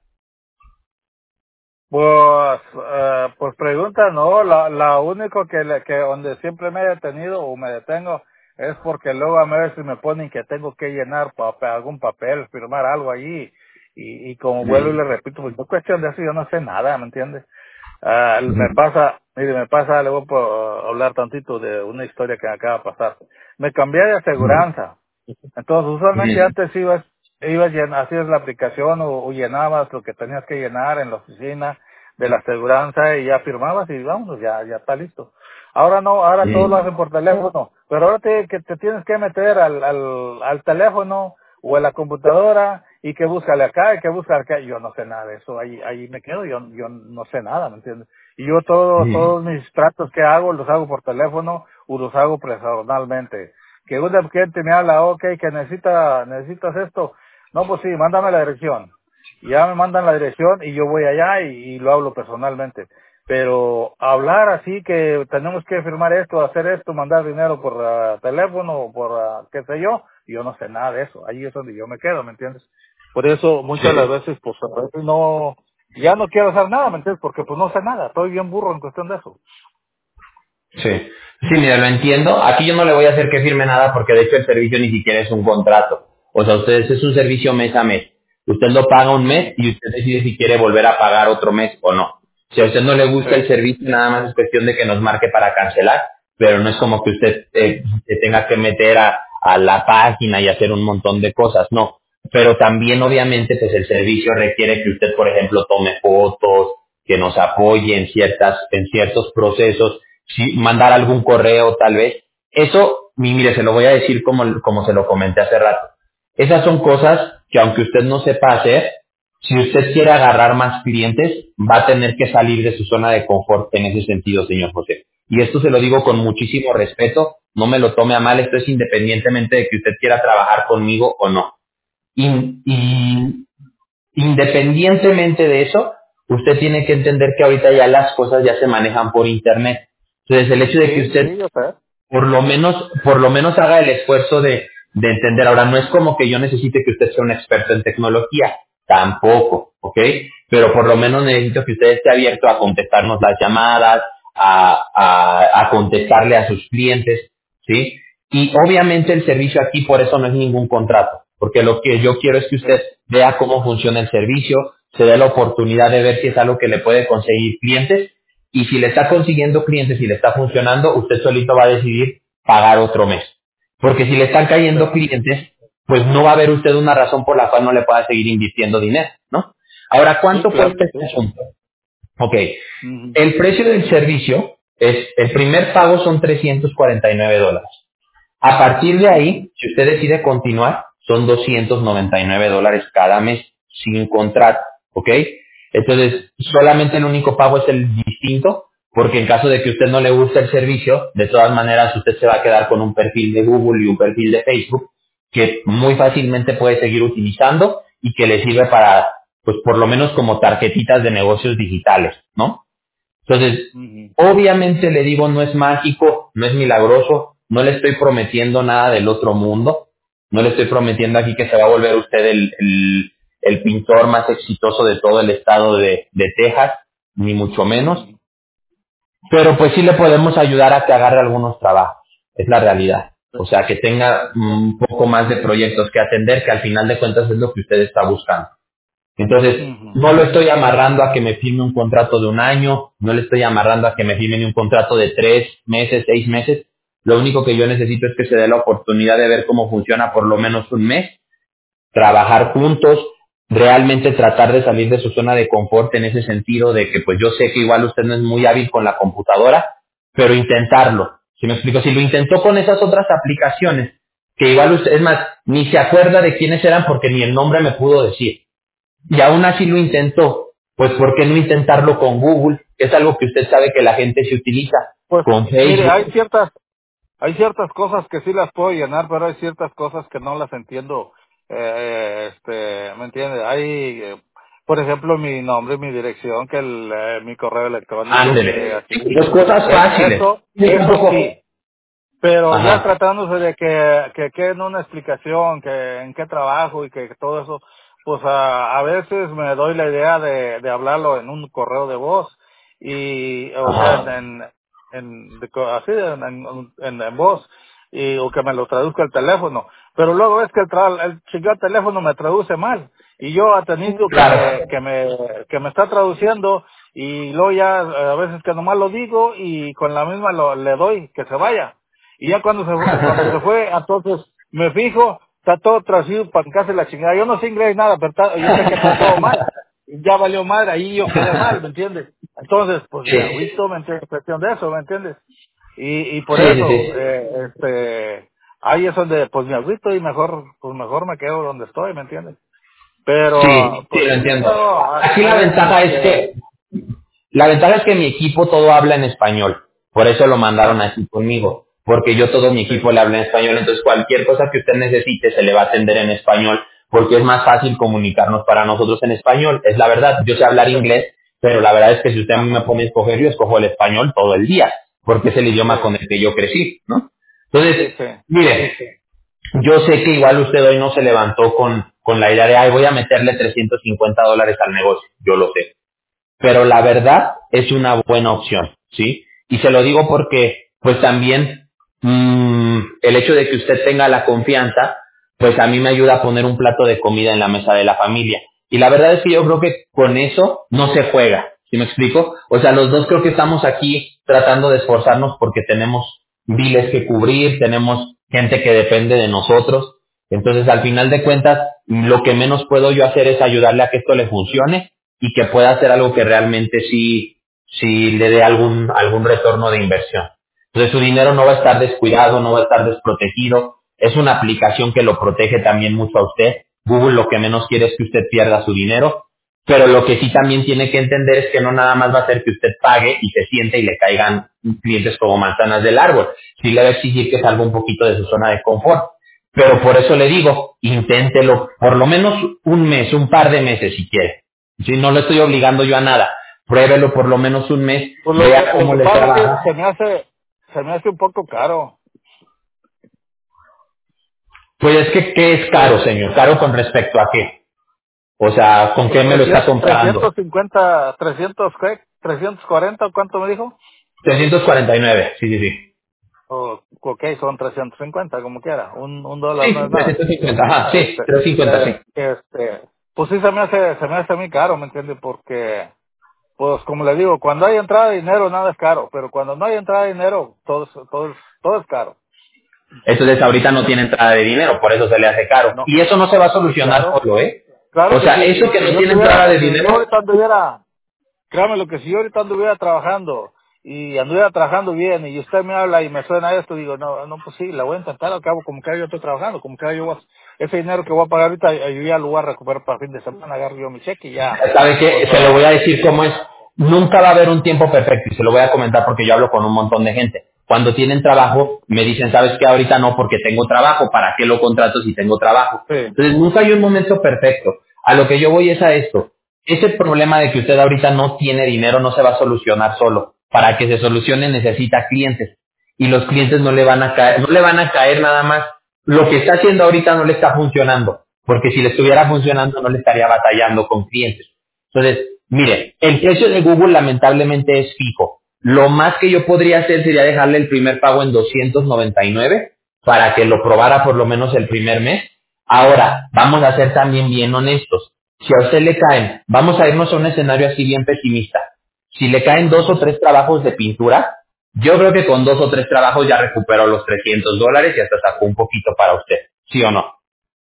Pues, eh, pues pregunta, no, la, la único que, le- que donde siempre me he detenido o me detengo es porque luego a ver si me ponen que tengo que llenar papel, algún papel, firmar algo allí y, y como vuelvo y Sí. le repito, pues no es cuestión de eso, yo no sé nada, ¿me entiendes? Uh, me Ujú. pasa, mire, me pasa, le voy a hablar tantito de una historia que me acaba de pasar. Me cambié de Ujú. aseguranza. Entonces, usualmente Ujú. antes ibas, ibas llen- hacías la aplicación o, o llenabas lo que tenías que llenar en la oficina de la aseguranza y ya firmabas y vamos, ya, ya está listo. Ahora no, ahora todo lo Ujú. hacen por teléfono, pero ahora te, que te tienes que meter al, al, al teléfono o a la computadora y que búscale acá y que búscale acá. Yo no sé nada de eso, ahí, ahí me quedo, yo, yo no sé nada, ¿me entiendes? Y yo todo, Ujú. todos mis tratos que hago los hago por teléfono o los hago personalmente. Que un cliente me habla, ok, que necesita, necesitas esto. No, pues sí, mándame la dirección. Y ya me mandan la dirección y yo voy allá y, y lo hablo personalmente. Pero hablar así que tenemos que firmar esto, hacer esto, mandar dinero por ah, teléfono o por ah, qué sé yo, yo no sé nada de eso. Ahí es donde yo me quedo, ¿me entiendes? Por eso muchas de las Sí. veces, pues a veces no, ya no quiero hacer nada, ¿me entiendes? Porque pues no sé nada, estoy bien burro en cuestión de eso. Sí, sí, mira, lo entiendo. Aquí yo no le voy a hacer que firme nada porque de hecho el servicio ni siquiera es un contrato. O sea, ustedes es un servicio mes a mes. Usted lo paga un mes y usted decide si quiere volver a pagar otro mes o no. Si a usted no le gusta el Sí, servicio, nada más es cuestión de que nos marque para cancelar, pero no es como que usted eh, se tenga que meter a, a la página y hacer un montón de cosas, no. Pero también obviamente pues el servicio requiere que usted, por ejemplo, tome fotos, que nos apoye en ciertas, en ciertos procesos, si mandar algún correo tal vez. Eso, mi- mire, se lo voy a decir como, como se lo comenté hace rato. Esas son cosas que aunque usted no sepa hacer, si usted quiere agarrar más clientes, va a tener que salir de su zona de confort en ese sentido, señor José. Y esto se lo digo con muchísimo respeto, no me lo tome a mal, esto es independientemente de que usted quiera trabajar conmigo o no. Y, y independientemente de eso, usted tiene que entender que ahorita ya las cosas ya se manejan por internet. Entonces, el hecho de que sí, usted sí, yo sé. por lo menos, por lo menos haga el esfuerzo de, de entender. Ahora, no es como que yo necesite que usted sea un experto en tecnología, tampoco, ¿ok? Pero por lo menos necesito que usted esté abierto a contestarnos las llamadas, a, a, a contestarle a sus clientes, ¿sí? Y obviamente el servicio aquí por eso no es ningún contrato, porque lo que yo quiero es que Sí, usted vea cómo funciona el servicio, se dé la oportunidad de ver si es algo que le puede conseguir clientes y si le está consiguiendo clientes y le está funcionando, usted solito va a decidir pagar otro mes. Porque si le están sí, cayendo clientes, pues no va a haber usted una razón por la cual no le pueda seguir invirtiendo dinero, ¿no? Ahora, sí, ¿cuánto claro cuesta que sí. este asunto? Ok, Ujú. el precio del servicio es, el primer pago son trescientos cuarenta y nueve dólares. A partir de Ujú. ahí, si usted decide continuar, son doscientos noventa y nueve dólares cada mes sin contrato, ¿ok? Entonces, solamente el único pago es el distinto, porque en caso de que usted no le guste el servicio, de todas maneras usted se va a quedar con un perfil de Google y un perfil de Facebook que muy fácilmente puede seguir utilizando y que le sirve para, pues por lo menos como tarjetitas de negocios digitales, ¿no? Entonces, Ujú. obviamente le digo, no es mágico, no es milagroso, no le estoy prometiendo nada del otro mundo, no le estoy prometiendo aquí que se va a volver usted el, el, el pintor más exitoso de todo el estado de, de Texas, ni mucho menos, Ujú. pero pues sí le podemos ayudar a que agarre algunos trabajos, es la realidad. O sea, que tenga un poco más de proyectos que atender, que al final de cuentas es lo que usted está buscando. Entonces, Ujú. no lo estoy amarrando a que me firme un contrato de un año, no le estoy amarrando a que me firme ni un contrato de tres meses, seis meses. Lo único que yo necesito es que se dé la oportunidad de ver cómo funciona por lo menos un mes, trabajar juntos, realmente tratar de salir de su zona de confort en ese sentido de que pues yo sé que igual usted no es muy hábil con la computadora, pero intentarlo. Si me explico, si lo intentó con esas otras aplicaciones, que igual usted, es más, ni se acuerda de quiénes eran porque ni el nombre me pudo decir y aún así lo intentó. Pues ¿por qué no intentarlo con Google? Que es algo que usted sabe que la gente se utiliza. Pues, Con mire, hay Facebook. ciertas, hay ciertas cosas que sí las puedo llenar, pero hay ciertas cosas que no las entiendo. Eh, este, ¿me entiende? Hay, eh, por ejemplo, mi nombre, mi dirección, que el, eh, mi correo electrónico, que Ándele. aquí, Dos cosas es, fáciles. eso, Sí, eso tampoco. sí. Pero ya Ajá. tratándose de que, que queden una explicación, que en qué trabajo y que todo eso, pues a, a veces me doy la idea de, de hablarlo en un correo de voz y, o sea, en, Ajá. en, en- de co- así, en, en, en- en voz, y, o que me lo traduzca el teléfono. Pero luego es que el, tra- el chingado teléfono me traduce mal y yo he tenido que Claro. me, que me, que me está traduciendo y luego ya a veces que nomás lo digo y con la misma lo, le doy que se vaya. Y ya cuando se, fue- cuando se fue, entonces me fijo, está todo traducido para casa de la chingada. Yo no sé inglés nada, pero está- yo sé que está todo mal. Y ya valió madre, ahí yo quedé mal, ¿me entiendes? Entonces, pues me Sí, agüito, ¿me entiendes? Cuestión de eso, ¿me entiendes? Y, y por sí, sí, eso, sí. eh, este, ahí es donde, pues me agüito y mejor, pues mejor me quedo donde estoy, ¿me entiendes? Pero, Sí, sí, pues lo sí, entiendo. no, hay, Aquí hay la veces ventaja es que, que La ventaja es que mi equipo todo habla en español. Por eso lo mandaron ajá, aquí conmigo. Porque yo todo mi sí, equipo le habla en español. Entonces cualquier cosa que usted necesite se le va a atender en español. Porque es más fácil comunicarnos para nosotros en español. Es la verdad. Yo sé hablar sí, inglés. Pero la verdad es que si usted a mí me ajá, pone a escoger, yo escojo el español todo el día. Porque es el sí, idioma con el que yo crecí, ¿no? sí, Entonces, sí, mire, yo sé que igual usted hoy no se levantó con, con la idea de, ay, voy a meterle trescientos cincuenta dólares al negocio. Yo lo sé, pero la verdad es una buena opción, ¿sí? Y se lo digo porque, pues también, mm, el hecho de que usted tenga la confianza, pues a mí me ayuda a poner un plato de comida en la mesa de la familia. Y la verdad es que yo creo que con eso no se juega, ¿sí me explico? O sea, los dos creo que estamos aquí tratando de esforzarnos porque tenemos biles que cubrir, tenemos gente que depende de nosotros. Entonces, al final de cuentas, lo que menos puedo yo hacer es ayudarle a que esto le funcione y que pueda hacer algo que realmente sí, sí le dé algún, algún retorno de inversión. Entonces su dinero no va a estar descuidado, no va a estar desprotegido. Es una aplicación que lo protege también mucho a usted. Google lo que menos quiere es que usted pierda su dinero, pero lo que sí también tiene que entender es que no nada más va a hacer que usted pague y se siente y le caigan clientes como manzanas del árbol. Sí le va a exigir que salga un poquito de su zona de confort. Pero por eso le digo, inténtelo por lo menos un mes, un par de meses si quiere. Si no lo estoy obligando yo a nada, pruébelo por lo menos un mes, pues lo vea que, lo cómo que le pasa es que trabaja. se me hace, se me hace un poco caro. Pues es que, ¿qué es caro, señor? ¿Caro con respecto a qué? O sea, ¿con Pues qué me lo está trescientos, trescientos comparando? cincuenta, trescientos, ¿qué? trescientos cuarenta, ¿cuánto me dijo? trescientos cuarenta y nueve, sí, sí, sí. O, ok, son trescientos cincuenta, como quiera. Un, un dólar no Sí, es nada. trescientos cincuenta, ajá, sí, Este, trescientos cincuenta, sí. este, pues sí se me hace, se me hace muy caro, ¿me entiende? Porque, pues como le digo, cuando hay entrada de dinero nada es caro, pero cuando no hay entrada de dinero todo es, todo es, todo es caro. Entonces ahorita no tiene entrada de dinero, por eso se le hace caro. No, Y eso no se va a sí, solucionar claro, solo, ¿eh? claro O que sea, sí. eso Y que si no yo tiene entrada tuviera, de si yo dinero, ahorita anduviera, créame lo que si yo ahorita anduviera trabajando y anduviera trabajando bien y usted me habla y me suena esto, digo, no, no, pues sí, la voy a intentar, al cabo como que yo estoy trabajando, como que yo voy a- ese dinero que voy a pagar ahorita, yo ya lo voy a recuperar para fin de semana, agarro yo mi cheque y ya, ¿sabe pues qué? Se lo voy para, a decir cómo es. Nunca va a haber un tiempo perfecto y se lo voy a comentar porque yo hablo con un montón de gente. Cuando tienen trabajo, me dicen, ¿sabes qué? Ahorita no porque tengo trabajo. ¿Para qué lo contrato si tengo trabajo? sí, Entonces, nunca hay un momento perfecto. A lo que yo voy es a esto. Ese problema de que usted ahorita no tiene dinero no se va a solucionar solo. Para que se solucione necesita clientes. Y los clientes no le van a caer, no le van a caer nada más. Lo que está haciendo ahorita no le está funcionando. Porque si le estuviera funcionando no le estaría batallando con clientes. Entonces, mire, el precio de Google lamentablemente es fijo. Lo más que yo podría hacer sería dejarle el primer pago en doscientos noventa y nueve para que lo probara por lo menos el primer mes. Ahora, vamos a ser también bien honestos. Si a usted le caen, vamos a irnos a un escenario así bien pesimista. Si le caen dos o tres trabajos de pintura, yo creo que con dos o tres trabajos ya recuperó los trescientos dólares y hasta sacó un poquito para usted. ¿Sí o no?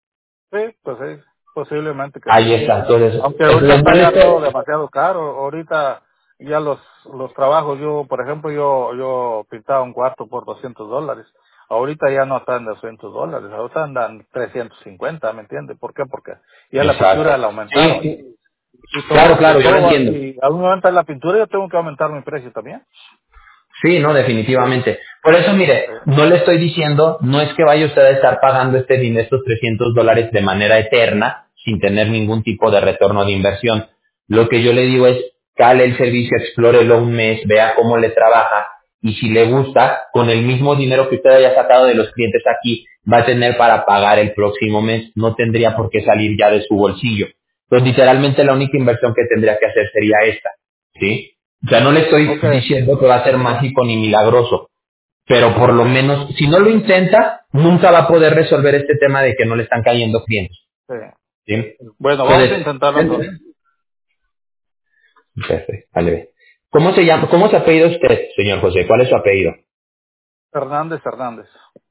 sí, pues sí, posiblemente que Ahí sí. está. Entonces, Aunque ahorita entonces no está le ya todo estoy- demasiado caro, ahorita ya los los trabajos, yo por ejemplo yo yo pintaba un cuarto por doscientos dólares, ahorita ya no están doscientos dólares, ahorita andan trescientos cincuenta, ¿me entiende? ¿Por qué? Porque ya la pintura Exacto. la aumentaron Sí, y claro, todo y claro, yo lo todo va, entiendo. y al aumentar la pintura yo tengo que aumentar mi precio también. Sí, no, definitivamente. Por eso, mire, Sí, no le estoy diciendo, no es que vaya usted a estar pagando este dinero, estos trescientos dólares de manera eterna, sin tener ningún tipo de retorno de inversión. Lo que yo le digo es, cale el servicio, explórelo un mes, vea cómo le trabaja, y si le gusta, con el mismo dinero que usted haya sacado de los clientes aquí, va a tener para pagar el próximo mes, no tendría por qué salir ya de su bolsillo. Entonces, literalmente la única inversión que tendría que hacer sería esta, ¿sí? O sea, no le estoy okay, diciendo que va a ser mágico ni milagroso, pero por lo sí, menos, si no lo intenta, nunca va a poder resolver este tema de que no le están cayendo clientes. sí. ¿Sí? Bueno, vamos a Entonces, intentarlo entonces. Perfecto, vale. Bien. ¿Cómo se llama, cómo se apellida usted, señor José? ¿Cuál es su apellido? Hernández Hernández.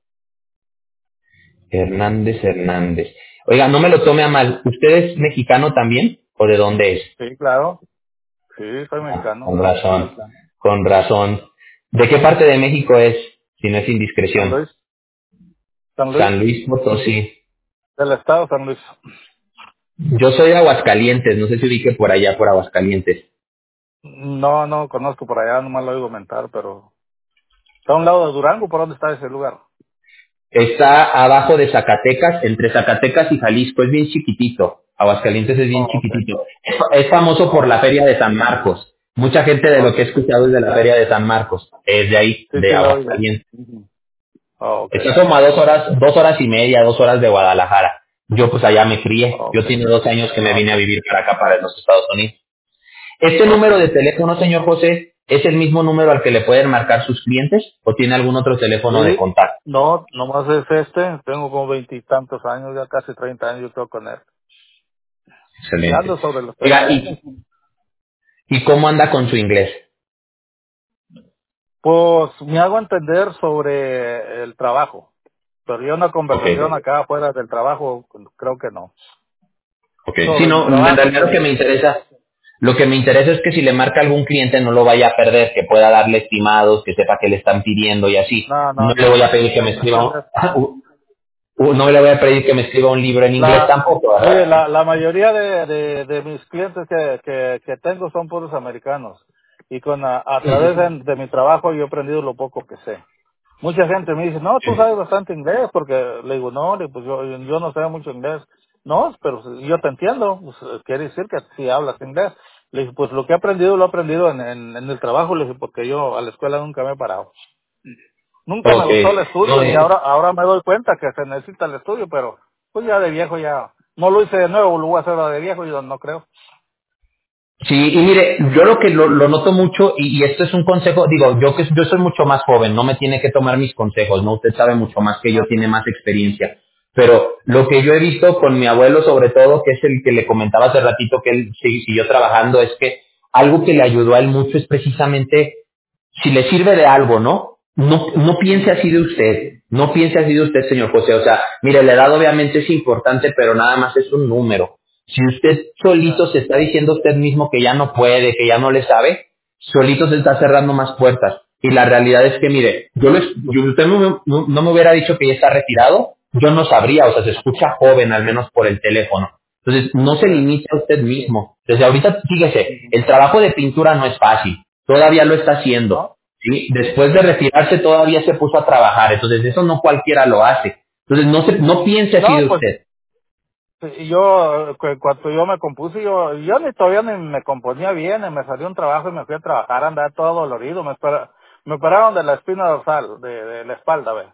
Hernández Hernández. Oiga, no me lo tome a mal. ¿Usted es mexicano también? ¿O de dónde es? Sí, claro. Sí, soy Ah, mexicano. con razón, con razón. ¿De qué parte de México es, si no es San indiscreción? Luis. San Luis. San Luis Potosí. Del estado de San Luis. Yo soy de Aguascalientes, no sé si ubique por allá, por Aguascalientes. No, no conozco por allá, nomás lo oigo mentar, pero... ¿Está a un lado de Durango? ¿Por dónde está ese lugar? Está abajo de Zacatecas, entre Zacatecas y Jalisco, es bien chiquitito. Aguascalientes es bien Oh, ok. chiquitito. Es, es famoso por Oh, la Feria de San Marcos. Mucha gente de lo ok. que he escuchado es de la Feria de San Marcos. Es de ahí, Sí, de sí, lo oigo. Aguascalientes. Ujú. Oh, ok. Está como a dos horas, dos horas y media, dos horas de Guadalajara. Yo pues allá me crié. Ok. Yo tiene dos años que me Ok. vine a vivir para acá, para los Estados Unidos. ¿Este Ok. número de teléfono, señor José, es el mismo número al que le pueden marcar sus clientes o tiene algún otro teléfono de Sí, contacto? no, nomás es este. Tengo como veintitantos años, ya casi treinta años yo creo con él. Ya Excelente. ando sobre los Oiga, treinta años. ¿y, y cómo anda con su inglés? Pues me hago entender sobre el trabajo. Pero yo una Ok, conversación acá fuera del trabajo, creo que no. ok. Sí, Sobre mi no, en trabajo, realidad lo que no. me interesa, lo que me interesa es que si le marca algún cliente no lo vaya a perder, que pueda darle estimados, que sepa qué le están pidiendo y así. No, No no, le voy no. a pedir que me ¿Me escriba, entiendes? Uh, no le voy a pedir que me escriba un libro en inglés La, tampoco, oye, ¿verdad? la, la mayoría de, de, de mis clientes que, que, que tengo son puros americanos. Y con a, a través de, de mi trabajo yo he aprendido lo poco que sé. Mucha gente me dice, no, tú sabes bastante inglés, porque le digo, no, le- pues yo, yo no sé mucho inglés. No, pero si yo te entiendo, pues, eh, quiere decir que si hablas inglés. Le dije, pues lo que he aprendido lo he aprendido en, en, en el trabajo, le dije, porque yo a la escuela nunca me he parado. Nunca me Ok. gustó el estudio, No, ni eh, ahora ahora me doy cuenta que se necesita el estudio, pero pues ya de viejo ya, no lo hice de nuevo, lo voy a hacer de viejo, yo no creo. sí, y mire, yo lo que lo, lo noto mucho, y, y esto es un consejo, digo, yo que yo soy mucho más joven, no me tiene que tomar mis consejos, ¿no? Usted sabe mucho más que yo, Ah, tiene más experiencia. Pero lo que yo he visto con mi abuelo, sobre todo, que es el que le comentaba hace ratito que él sí- siguió trabajando, es que algo que le ayudó a él mucho es precisamente si le sirve de algo, ¿no? No, no piense ujú, así de usted, no piense así de usted, señor José. O sea, mire, la edad obviamente es importante, pero nada más es un número. Si usted solito ya, se está diciendo a usted mismo que ya no puede, que ya no le sabe, solito se está cerrando más puertas. Y la realidad es que, mire, yo, les, yo usted no, me- no, no me hubiera dicho que ya está retirado, yo no sabría, o sea, se escucha joven, al menos por el teléfono. Entonces, no se ya, limite a usted mismo. Desde ahorita, fíjese, ujú, el trabajo de pintura no es fácil, todavía lo está haciendo. ¿no? ¿Sí? Sí, Después de retirarse todavía se puso a trabajar, entonces eso no cualquiera lo hace. Entonces no se, no piense así de no, pues usted. sí, yo, eh, cu- cuando yo me compuse, yo, yo ni todavía ni me componía bien, y me salió un trabajo y me fui a trabajar, andaba todo dolorido, me, espera, me operaron de la espina dorsal, de, de la espalda, ¿ve?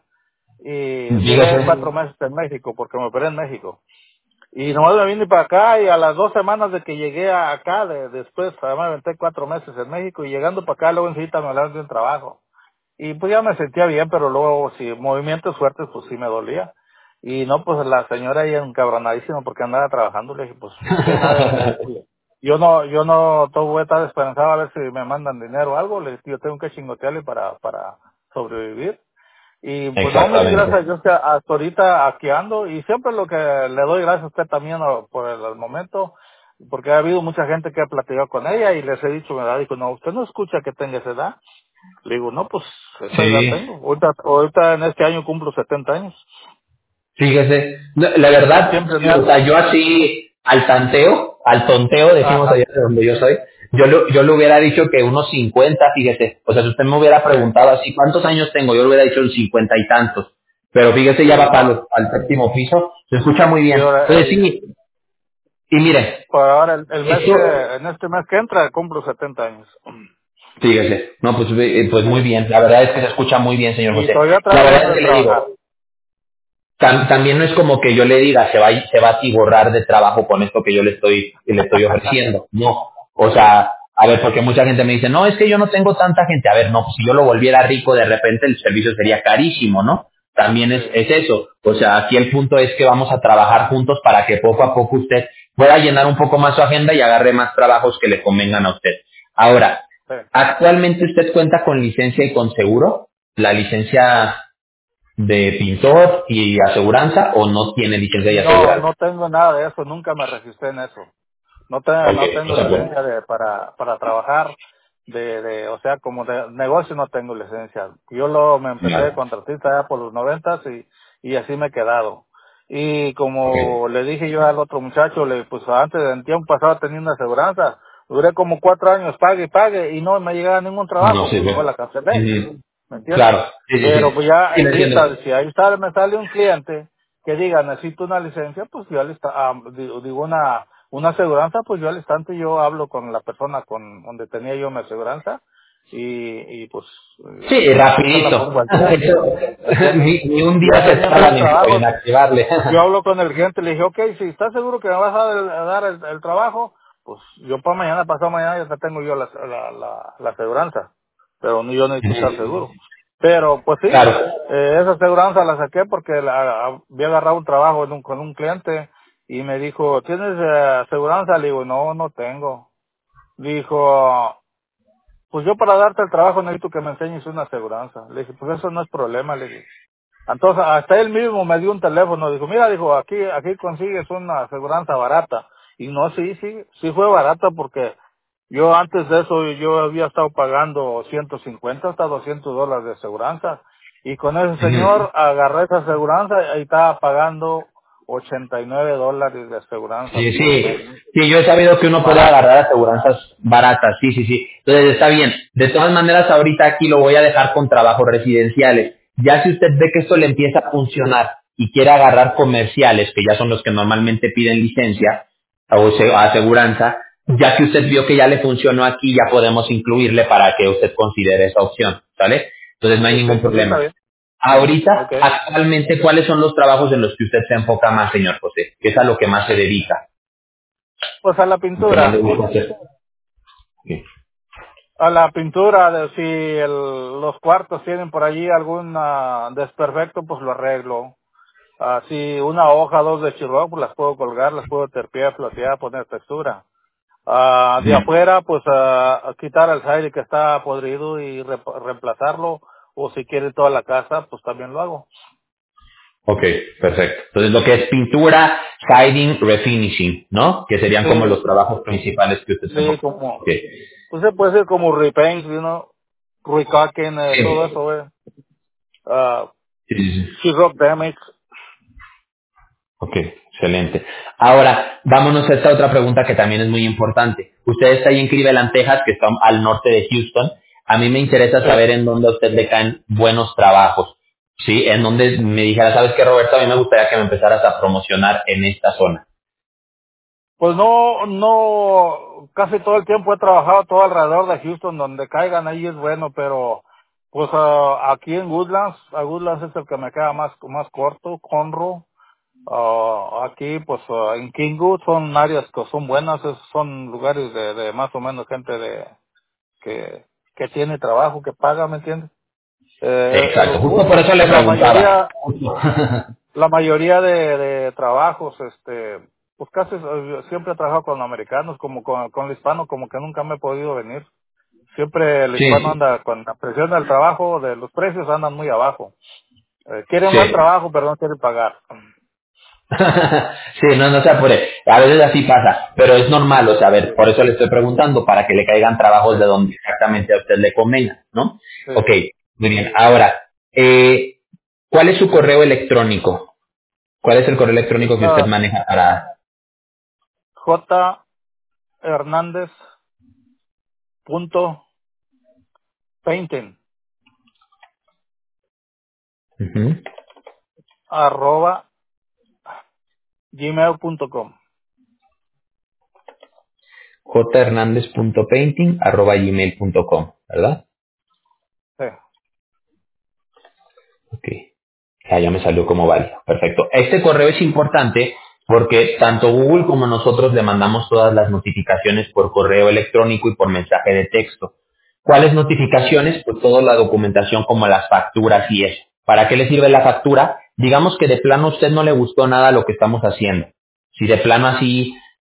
Y duré cuatro Dígase. meses en México, porque me operé en México. Y nomás me vine para acá y a las dos semanas de que llegué a acá, de, después, además me aventé cuatro meses en México y llegando para acá luego enseguida me hablaron de un trabajo. Y pues ya me sentía bien, pero luego si movimientos fuertes pues sí me dolía. Y no, pues la señora ahí encabronadísima porque andaba trabajando, le dije, pues que nada, yo no, yo no, todo voy a estar esperanzado a ver si me mandan dinero o algo, le dije, yo tengo que chingotearle para, para sobrevivir. Y pues no, mire, gracias a Exactamente. Dios que hasta ahorita aquí ando y siempre lo que le doy gracias a usted también o, por el, el momento, porque ha habido mucha gente que ha platicado con ella y les he dicho, ¿verdad? Dijo, no, usted no escucha que tenga esa edad. Le digo, no, pues esa edad Sí. tengo. Ahorita, ahorita en este año cumplo setenta años. Fíjese, la la Y verdad, siempre me o ha... sea, yo así al tanteo, al tonteo, decimos Ajá, allá de donde yo soy, yo, lo- yo le hubiera dicho que unos cincuenta, fíjese, o sea, si usted me hubiera sí, preguntado así, ¿cuántos años tengo? Yo le hubiera dicho cincuenta y tantos, pero fíjese, ya sí, va para no. los- al séptimo piso, se escucha muy Y bien. ahora, Entonces el, sí, y mire, por ahora, el, el mes eso, que, en este mes que entra, cumplo setenta años. fíjese, no, pues, eh, pues muy Sí. bien, la verdad es que se escucha muy bien, señor Y José. todavía La traigo verdad ganas es de que le digo, trabajar. tam- también no es como que yo le diga se va a- se va a atiborrar de trabajo con esto que yo le estoy que le estoy ofreciendo, no, o Sí, sea, a ver, porque mucha gente me dice, no, es que yo no tengo tanta gente, a ver, no, pues si yo lo volviera rico de repente el servicio sería carísimo, ¿no? También es, sí. es eso, o sea, aquí el punto es que vamos a trabajar juntos para que poco a poco usted pueda llenar un poco más su agenda y agarre más trabajos que le convengan a usted. Ahora, Sí. ¿actualmente usted cuenta con licencia y con seguro? ¿La licencia de pintor y aseguranza o no tiene licencia y No, aseguranza? no tengo nada de eso, nunca me registré en eso. No, te, Ok, no o tengo sea, pues, licencia de, para, para trabajar, de, de, o sea, como de negocio no tengo licencia. Yo lo me empecé de vale. contratista ya por los noventas y, y así me he quedado. Y Ok. como le dije yo al otro muchacho, le pues antes del tiempo pasado tenía una aseguranza, duré como cuatro años, pague y pague, y no me llegaba ningún No trabajo, pues mejor sirve. la cancelé. Ujú. ¿Me entiendes? Claro, sí, sí, Pero sí. pues ya, Sí, lo entiendo. ahorita, si ahí sale, me sale un cliente que diga, necesito una licencia, pues yo al instante, digo, digo una, una aseguranza, pues yo al instante yo hablo con la persona con donde tenía yo mi aseguranza y, y pues Sí, eh, yo se la pongo rapidito. al día, ¿me Eso, entiendes? ni, ni un día Ya se teniendo tardan el en, en trabajo, activarle. yo hablo con el cliente, le dije, ok, si estás seguro que me vas a dar el, a dar el, el trabajo, pues yo para mañana, pasado mañana ya te tengo yo la, la, la, la aseguranza, pero no- yo necesito estar seguro. Pero pues sí, Claro. eh, esa aseguranza la saqué porque la, había agarrado un trabajo en un- con un cliente y me dijo, ¿tienes eh, aseguranza? Le digo, no, no tengo. Dijo, pues yo para darte el trabajo necesito que me enseñes una aseguranza. Le dije, pues eso no es problema, le dije. Entonces, hasta él mismo me dio un teléfono, dijo, mira, dijo, aquí, aquí consigues una aseguranza barata. Y no, sí, sí, sí fue barata porque yo antes de eso yo había estado pagando ciento cincuenta hasta doscientos dólares de aseguranza. Y con ese Ujú. señor agarré esa aseguranza y estaba pagando ochenta y nueve dólares de aseguranza Sí, por sí. mes. Sí, yo he sabido que uno puede Barato. agarrar aseguranzas baratas, sí, sí, sí. Entonces está bien. De todas maneras, ahorita aquí lo voy a dejar con trabajos residenciales. Ya si usted ve que esto le empieza a funcionar y quiere agarrar comerciales, que ya son los que normalmente piden licencia o se- aseguranza, ya que usted vio que ya le funcionó aquí, ya podemos incluirle para que usted considere esa opción, ¿sale? Entonces no hay Sí, sí, ningún sí, está problema. bien. Ahorita, Okay. actualmente, ¿cuáles son los trabajos en los que usted se enfoca más, señor José? ¿Qué es a lo que más se dedica? Pues a la Lo que más le pintura. gusta hacer. Sí. A la pintura, de si el- los cuartos tienen por allí algún ah, desperfecto, pues lo arreglo. Ah, si una hoja, dos de chirro, pues las puedo colgar, las puedo terpiar, flotear, poner textura. Ah, de Ujú. afuera, pues ah, quitar el aire que está podrido y rep- reemplazarlo. O si quiere toda la casa, pues también lo hago. Ok, perfecto. Entonces, lo que es pintura, siding, refinishing, ¿no? Que serían como Sí, los trabajos principales que usted se sí, enfoca. como, Ok. pues se puede ser como repaint, you know, recaulking, eh, todo Sí, eso, eh. Ah, sí, sí, sí. sheetrock damage. Ok, excelente. Ahora, vámonos a esta otra pregunta que también es muy importante. Usted está ahí en Cleveland, Texas, que está al norte de Houston. A mí me interesa Sí. saber en dónde a usted le caen buenos trabajos. Sí, en donde me dijera, ¿sabes qué, Roberto? A mí me gustaría que me empezaras a promocionar en esta zona. Pues no, no, casi todo el tiempo he trabajado todo alrededor de Houston, donde caigan ahí es bueno, pero pues ah, aquí en Woodlands, a Woodlands es el que me queda más, más corto, Conroe, ah, aquí pues ah, en Kingwood son áreas que son buenas, es- son lugares de, de más o menos gente de, que, que tiene trabajo, que paga, ¿me entiendes? Eh, el Exacto, justo por Woodlands, eso le pues la preguntaba. mayoría, la mayoría de, de trabajos, este, pues casi eh, siempre he trabajado con americanos, como con, con el hispano, como que nunca me he podido venir. Siempre el hispano Sí, anda con la presión del trabajo, de los precios andan muy abajo. Eh, quieren buen sí. trabajo, pero no quieren pagar. Sí, no, no se apure. A veces así pasa, pero es normal, o sea, a Sí, ver, por eso le estoy preguntando, para que le caigan trabajos de donde exactamente a usted le convenga, ¿no? sí. Ok, muy bien. Ahora, eh, ¿cuál es su correo electrónico? ¿Cuál es el correo electrónico que usted Ah, maneja para... J. Hernández punto painting Ujú. arroba gmail punto com. jhernandez.painting arroba gmail punto com, ¿verdad? Sí. Ok. Ah, ya me salió como válido. Perfecto. Este correo es importante porque tanto Google como nosotros le mandamos todas las notificaciones por correo electrónico y por mensaje de texto. ¿Cuáles notificaciones? Pues toda la documentación como las facturas y eso. ¿Para qué le sirve la factura? Digamos que de plano a usted no le gustó nada lo que estamos haciendo. Si de plano así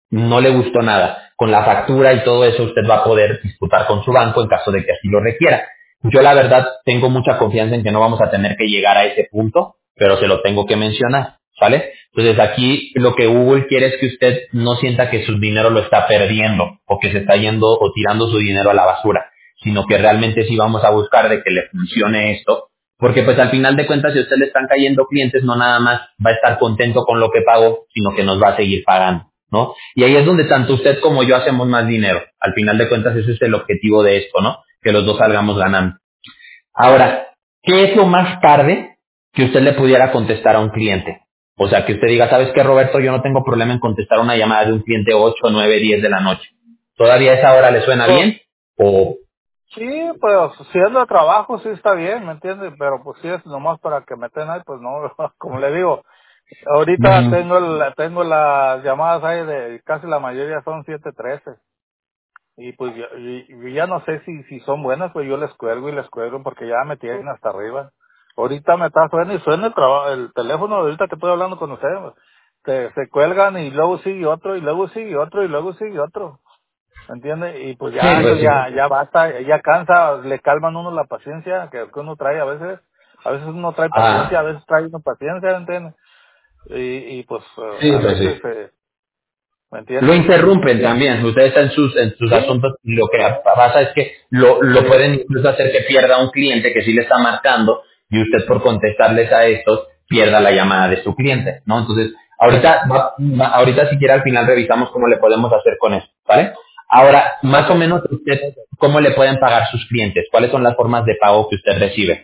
no le gustó nada. Con la factura y todo eso usted va a poder disputar con su banco en caso de que así lo requiera. Yo la verdad tengo mucha confianza en que no vamos a tener que llegar a ese punto, pero se lo tengo que mencionar, ¿sale? Entonces aquí lo que Google quiere es que usted no sienta que su dinero lo está perdiendo o que se está yendo o tirando su dinero a la basura, sino que realmente sí vamos a buscar de que le funcione esto, porque pues al final de cuentas si a usted le están cayendo clientes no nada más va a estar contento con lo que pagó, sino que nos va a seguir pagando, ¿no? Y ahí es donde tanto usted como yo hacemos más dinero. Al final de cuentas ese es el objetivo de esto, ¿no? Que los dos salgamos ganando. Ahora, ¿qué es lo más tarde que usted le pudiera contestar a un cliente? O sea, que usted diga, ¿sabes qué, Roberto? Yo no tengo problema en contestar una llamada de un cliente ocho, nueve, diez de la noche. ¿Todavía a esa hora le suena Pues, bien? O... sí, pues si es de trabajo sí está bien, ¿me entiendes? Pero pues si es nomás para que me tengan ahí, pues no, como le digo, ahorita Ujú. tengo el, tengo las llamadas ahí de casi la mayoría son siete trece. Y pues ya, y- y ya no sé si si son buenas, pues yo les cuelgo y les cuelgo porque ya me tienen hasta arriba. Ahorita me está suena y suena el, traba- el teléfono, ahorita que estoy hablando con ustedes, pues, te, se cuelgan y luego sigue otro y luego sigue otro y luego sigue otro, ¿me entiende? Y pues Sí, ya eso pues sí. ya ya basta, ya cansa, le calman uno la paciencia que, que uno trae a veces, a veces uno trae paciencia, a Ah, veces trae uno paciencia, ¿me entiende? Y, y pues eh, sí, a pues veces, sí. eh, ¿me Lo entiende? interrumpen también. Usted está en sus, en sus Sí, asuntos y lo que pasa es que lo, lo pueden incluso hacer que pierda un cliente que sí le está marcando y usted por contestarles a estos pierda la llamada de su cliente, ¿no? Entonces, ahorita, va- va- ahorita si quiere al final revisamos cómo le podemos hacer con eso, ¿vale? Ahora, más o ok. menos usted, ¿cómo le pueden pagar sus clientes? ¿Cuáles son las formas de pago que usted recibe?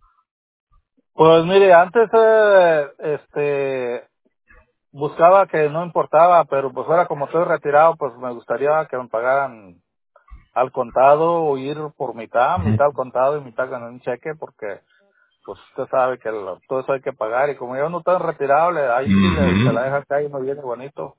Pues mire, antes eh, este buscaba que no importaba, pero pues ahora como estoy retirado, pues me gustaría que me pagaran al contado o ir por mitad, mitad al contado y mitad con un cheque, porque pues usted sabe que lo- todo eso hay que pagar y como yo no estoy retirado, le, ahí sí le, se la Ujú. deja caer y me viene bonito.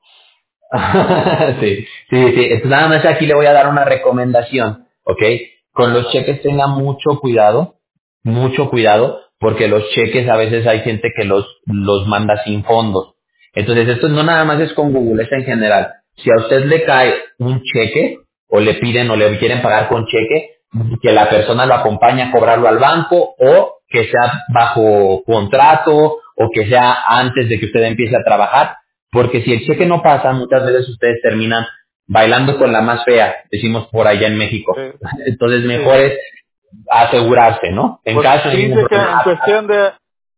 sí, sí, sí. Entonces, nada más aquí le voy a dar una recomendación, ¿ok? Con los cheques tenga mucho cuidado, mucho cuidado, porque los cheques a veces hay gente que los, los manda sin fondos. Entonces, esto no nada más es con Google, es en general. Si a usted le cae un cheque, o le piden o le quieren pagar con cheque, que la persona lo acompañe a cobrarlo al banco, o que sea bajo contrato, o que sea antes de que usted empiece a trabajar, porque si el cheque no pasa, muchas veces ustedes terminan bailando con la más fea, decimos por allá en México. Sí, Entonces mejor sí. es asegurarse, ¿no? En Pues caso de ningún dice que problema. en cuestión de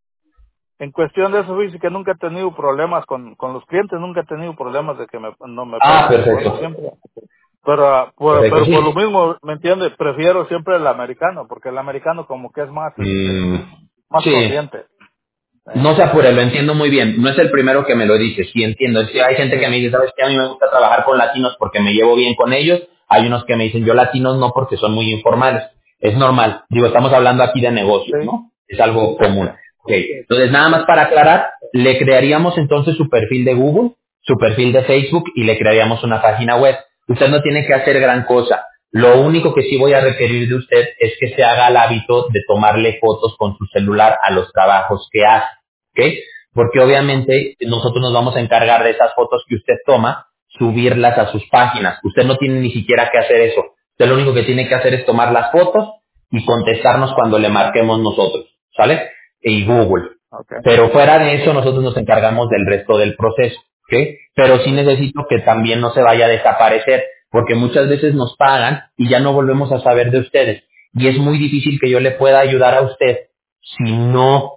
en cuestión de eso dice que nunca he tenido problemas con con los clientes, nunca he tenido problemas de que me, no me Ah, paguen el fondo perfecto. siempre. Pero, ah, por, Perfecto, pero por lo sí. mismo, ¿me entiende? Prefiero siempre el americano, porque el americano como que es más, este, Mm, más sí. consciente. ¿Eh? No se apure, lo entiendo muy bien. No es el primero que me lo dice, sí entiendo. Es que hay gente que me Sí, dice, ¿sabes qué? A mí me gusta trabajar con latinos porque me llevo bien con ellos. Hay unos que me dicen, yo latinos no porque son muy informales. Es normal. Digo, estamos hablando aquí de negocios, sí, ¿no? Es algo sí, sí. común. Ok. Entonces, nada más para aclarar, le crearíamos entonces su perfil de Google, su perfil de Facebook y le crearíamos una página web. Usted no tiene que hacer gran cosa. Lo único que sí voy a requerir de usted es que se haga el hábito de tomarle fotos con su celular a los trabajos que hace. ¿Ok? Porque Ajá. obviamente nosotros nos vamos a encargar de esas fotos que usted toma, subirlas a sus páginas. Usted no tiene ni siquiera que hacer eso. Usted lo único que tiene que hacer es tomar las fotos y contestarnos cuando le marquemos nosotros, ¿sale? Y Google. Okay. Pero fuera de eso, nosotros nos encargamos del resto del proceso, ¿ok? Pero sí necesito que también no se vaya a desaparecer, porque muchas veces nos pagan y ya no volvemos a saber de ustedes. Y es muy difícil que yo le pueda ayudar a usted si no,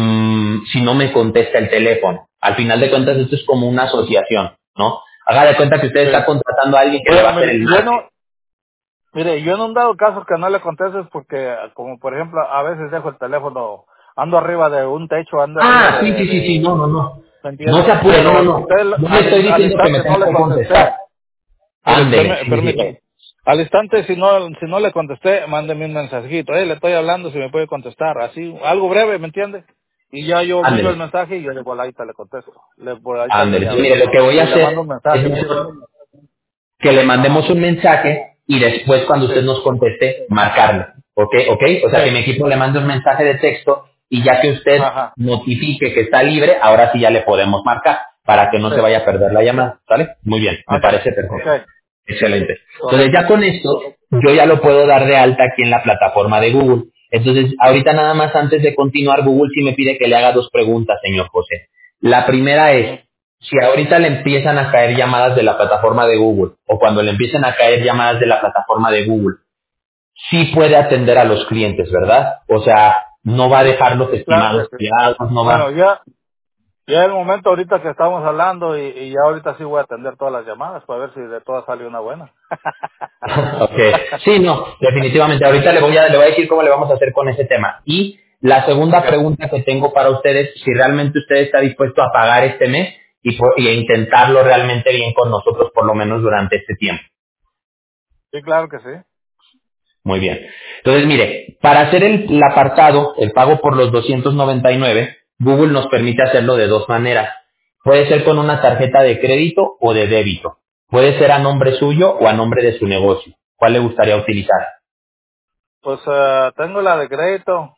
mm, si no me contesta el teléfono. Al final de cuentas, esto es como una asociación, ¿no? Haga de cuenta que usted está Sí. contratando a alguien que le va Pero a hacer mire, el yo marketing. no, mire, yo no he dado caso que no le contestes porque, como por ejemplo, a veces dejo el teléfono, ando arriba de un techo, ando arriba Ah, sí, de, sí, sí, sí, de no, no, no. ¿me No entiende? se apure, no, no, Pero no. usted No le al, estoy in- al diciendo que me instante no tenga le que contesté. contestar. Mire, Ándele, permí- sí, sí, permítame. sí. Al instante, si no, si no le contesté, mándeme un mensajito. Eh, le estoy hablando, si me puede contestar. Así, algo breve, ¿me entiende? Y ya yo miro el Ándele, mensaje y yo de voladita le contesto. Le voladita le, ándele. Sí, llamo- mire, lo que voy a le, le hacer mando un es mensaje. mejor que le mandemos Ajá. un mensaje y después cuando Sí. usted nos conteste, marcarle. ¿Ok? ¿Ok? O sea, que Sí. mi equipo le mande un mensaje de texto y ya que usted Ajá. notifique que está libre, ahora sí ya le podemos marcar. para que no Sí. se vaya a perder la llamada, ¿sale? Muy bien, me Ándale. parece perfecto. Ok. Excelente. Correcto. Entonces ya con esto, yo ya lo puedo dar de alta aquí en la plataforma de Google. Entonces, ahorita nada más antes de continuar, Google sí me pide que le haga dos preguntas, señor José. La primera es, si ahorita le empiezan a caer llamadas de la plataforma de Google, o cuando le empiecen a caer llamadas de la plataforma de Google, sí puede atender a los clientes, ¿verdad? O sea, no va a dejar los Sí, claro estimados que sí. tirados, no Bueno, va... ya, ya el momento ahorita que estamos hablando y, y ya ahorita sí voy a atender todas las llamadas para ver si de todas sale una buena. Ok, sí, no, definitivamente. Ahorita le voy a le voy a decir cómo le vamos a hacer con ese tema. Y la segunda Ok. pregunta que tengo para ustedes, si realmente usted está dispuesto a pagar este mes y, por- y a intentarlo realmente bien con nosotros, por lo menos durante este tiempo. Sí, claro que sí. Muy bien. Entonces, mire, para hacer el, el apartado, el pago por los doscientos noventa y nueve, Google nos permite hacerlo de dos maneras. Puede ser con una tarjeta de crédito o de débito. Puede ser a nombre suyo o a nombre de su negocio. ¿Cuál le gustaría utilizar? Pues eh, tengo la de crédito.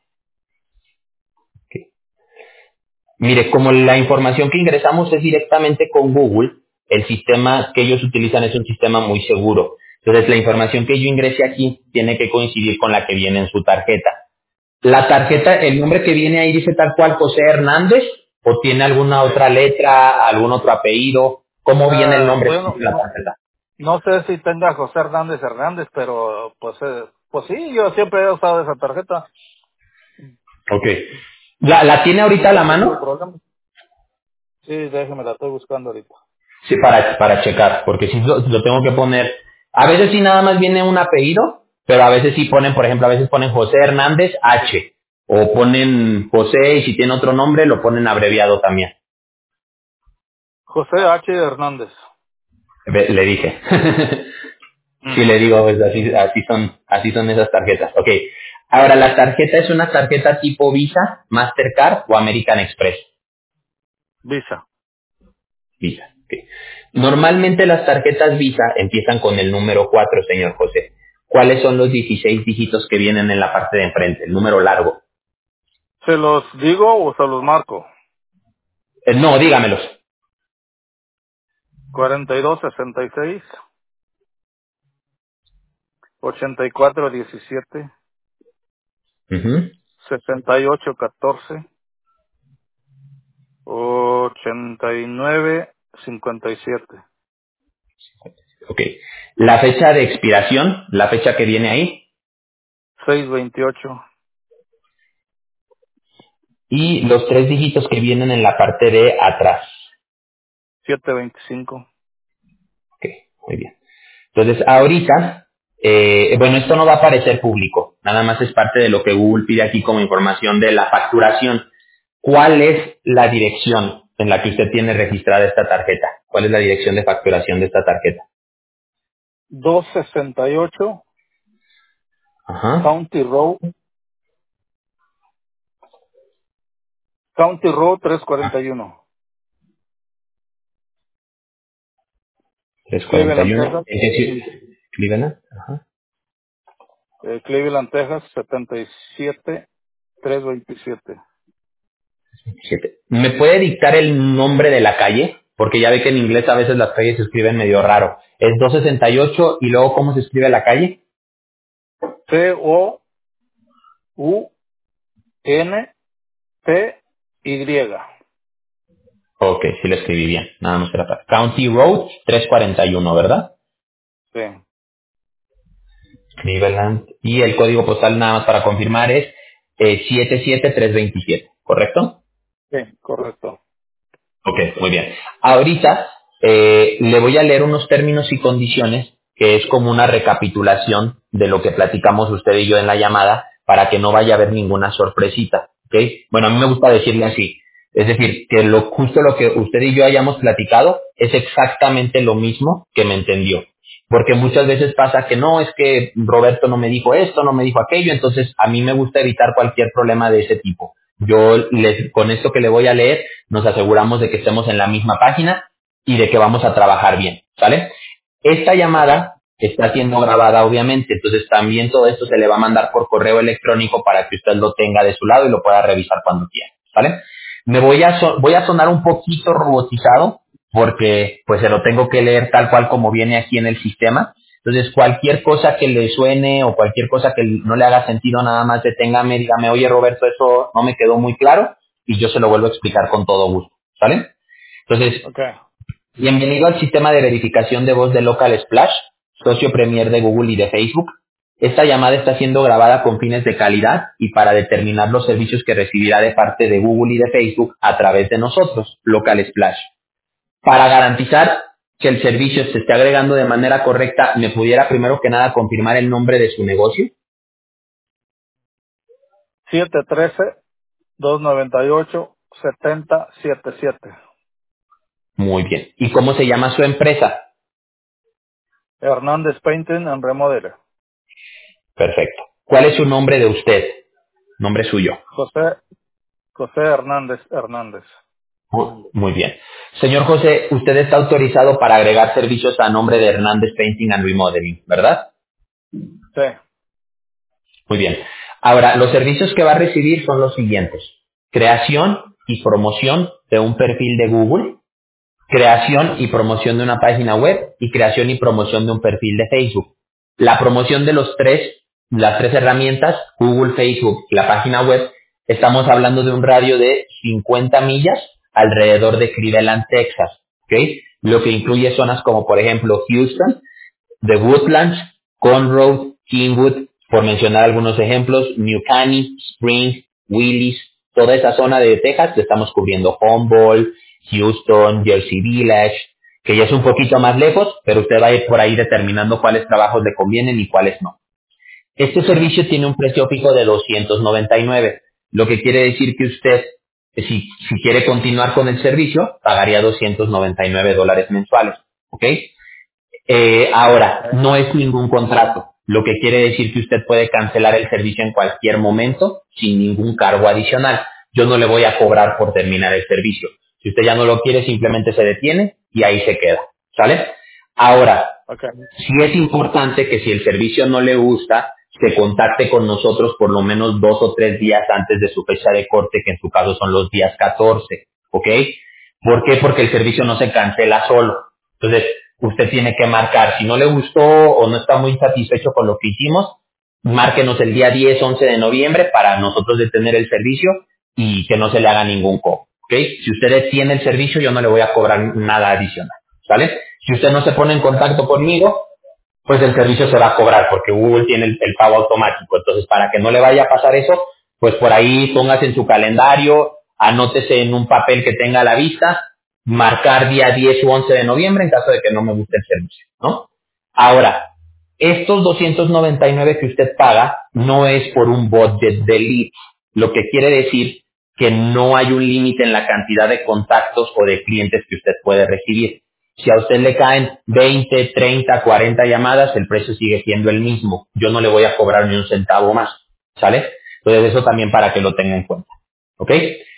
Mire, como la información que ingresamos es directamente con Google, el sistema que ellos utilizan es un sistema muy seguro. Entonces, la información que yo ingrese aquí tiene que coincidir con la que viene en su tarjeta. La tarjeta, el nombre que viene ahí dice tal cual José Hernández, o tiene alguna Sí. otra letra, algún otro apellido. ¿Cómo viene el Ah, nombre bueno, de la no, tarjeta? no sé si tenga José Hernández Hernández, pero pues eh, pues sí, yo siempre he usado esa tarjeta. Ok. ¿La, la tiene ahorita a la Nunca he tenido mano? problemas. Sí, déjeme, la estoy buscando ahorita. Sí, para, para checar, porque si lo, lo tengo que poner, a veces sí nada más viene un apellido, pero a veces sí ponen, por ejemplo, a veces ponen José Hernández H, o ponen José y si tiene otro nombre lo ponen abreviado también. José H. Hernández. Ve- Le dije. Sí, Ujú. le digo, pues así, así son, así son esas tarjetas. Ok. Ahora, la tarjeta es una tarjeta tipo Visa, Mastercard o American Express. Visa. Visa. Ok. Normalmente las tarjetas Visa empiezan con el número cuatro, señor José. ¿Cuáles son los dieciséis dígitos que vienen en la parte de enfrente? El número largo. ¿Se los digo o se los marco? Eh, no, dígamelos. cuarenta y dos sesenta y seis, ochenta y cuatro diecisiete, Ujú. sesenta y ocho catorce, ochenta y nueve cincuenta y siete, Ok. La fecha de expiración, la fecha que viene ahí, seis veintiocho, y los tres dígitos que vienen en la parte de atrás. siete veinticinco. Ok, muy bien. Entonces, ahorita, eh, bueno, esto no va a aparecer público, nada más es parte de lo que Google pide aquí como información de la facturación. ¿Cuál es la dirección en la que usted tiene registrada esta tarjeta? ¿Cuál es la dirección de facturación de esta tarjeta? doscientos sesenta y ocho Ajá, County Road, County Road trescientos cuarenta y uno, trescientos cuarenta y Cleveland, uno. Texas, ¿En qué ciudad? Cleveland. Ajá. eh, Cleveland, Texas, setenta y siete trescientos veintisiete. Siete. ¿Me puede dictar el nombre de la calle? Porque ya ve que en inglés a veces las calles se escriben medio raro. Es doscientos sesenta y ocho y luego ¿cómo se escribe la calle? C O U N T Y. Ok, sí lo escribí bien. Nada más era para... County Road trescientos cuarenta y uno, ¿verdad? Sí, Cleveland. Y el código postal nada más para confirmar es eh, siete siete tres veintisiete, ¿correcto? sí, correcto. Ok, muy bien. Ahorita eh, le voy a leer unos términos y condiciones que es como una recapitulación de lo que platicamos usted y yo en la llamada para que no vaya a haber ninguna sorpresita. ¿Ok? Bueno, a mí me gusta decirle así. Es decir, que lo justo lo que usted y yo hayamos platicado es exactamente lo mismo que me entendió. Porque muchas veces pasa que no, es que Roberto no me dijo esto, no me dijo aquello, entonces a mí me gusta evitar cualquier problema de ese tipo. Yo les, con esto que le voy a leer nos aseguramos de que estemos en la misma página y de que vamos a trabajar bien, ¿sale? Esta Ok. llamada está siendo grabada obviamente, entonces también todo esto se le va a mandar por correo electrónico para que usted lo tenga de su lado y lo pueda revisar cuando quiera, ¿vale? Me voy a, so- voy a sonar un poquito robotizado porque pues se lo tengo que leer tal cual como viene aquí en el sistema. Entonces, cualquier cosa que le suene o cualquier cosa que no le haga sentido, nada más deténgame, dígame, oye Roberto, eso no me quedó muy claro y yo se lo vuelvo a explicar con todo gusto, ¿sale? Entonces, Okay. bienvenido al sistema de verificación de voz de Local Splash, socio premier de Google y de Facebook. Esta llamada está siendo grabada con fines de calidad y para determinar los servicios que recibirá de parte de Google y de Facebook a través de nosotros, Local Splash. Para garantizar que el servicio se esté agregando de manera correcta, ¿me pudiera primero que nada confirmar el nombre de su negocio? siete uno tres, dos nueve ocho, siete cero siete siete. Muy bien. ¿Y cómo se llama su empresa? Hernández Painting and Remodel. Perfecto. ¿Cuál es su nombre de usted? Nombre suyo. José, José Hernández Hernández. Muy muy bien. Señor José, usted está autorizado para agregar servicios a nombre de Hernández Painting and Remodeling, ¿verdad? Sí. Muy bien. Ahora, los servicios que va a recibir son los siguientes. Creación y promoción de un perfil de Google, creación y promoción de una página web y creación y promoción de un perfil de Facebook. La promoción de los tres, las tres herramientas, Google, Facebook y la página web, estamos hablando de un radio de cincuenta millas alrededor de Cleveland, Texas, ¿ok? Lo que incluye zonas como por ejemplo Houston, The Woodlands, Conroe, Kingwood, por mencionar algunos ejemplos, New Caney, Spring, Willis, toda esa zona de Texas, le estamos cubriendo Humboldt, Houston, Jersey Village, que ya es un poquito más lejos, pero usted va a ir por ahí determinando cuáles trabajos le convienen y cuáles no. Este servicio tiene un precio fijo de doscientos noventa y nueve, lo que quiere decir que usted, eh, si, si quiere continuar con el servicio, pagaría doscientos noventa y nueve dólares mensuales, ¿ok? Eh, ahora, Okay. no es ningún contrato, lo que quiere decir que usted puede cancelar el servicio en cualquier momento sin ningún cargo adicional. Yo no le voy a cobrar por terminar el servicio. Si usted ya no lo quiere, simplemente se detiene y ahí se queda, ¿sale? Ahora, Okay. sí es importante que si el servicio no le gusta, se contacte con nosotros por lo menos dos o tres días antes de su fecha de corte, que en su caso son los días catorce, ¿ok? ¿Por qué? Porque el servicio no se cancela solo. Entonces, usted tiene que marcar, si no le gustó o no está muy satisfecho con lo que hicimos, márquenos el día diez, once de noviembre para nosotros detener el servicio y que no se le haga ningún cobro, ¿ok? Si usted detiene el servicio, yo no le voy a cobrar nada adicional, ¿sale? Si usted no se pone en contacto conmigo, pues el servicio se va a cobrar porque Google tiene el, el pago automático. Entonces, para que no le vaya a pasar eso, pues por ahí póngase en su calendario, anótese en un papel que tenga a la vista, marcar día diez u once de noviembre en caso de que no me guste el servicio, ¿no? Ahora, estos doscientos noventa y nueve que usted paga no es por un budget de leads, lo que quiere decir que no hay un límite en la cantidad de contactos o de clientes que usted puede recibir. Si a usted le caen veinte, treinta, cuarenta llamadas, el precio sigue siendo el mismo. Yo no le voy a cobrar ni un centavo más, ¿sale? Entonces eso también para que lo tenga en cuenta, ¿ok?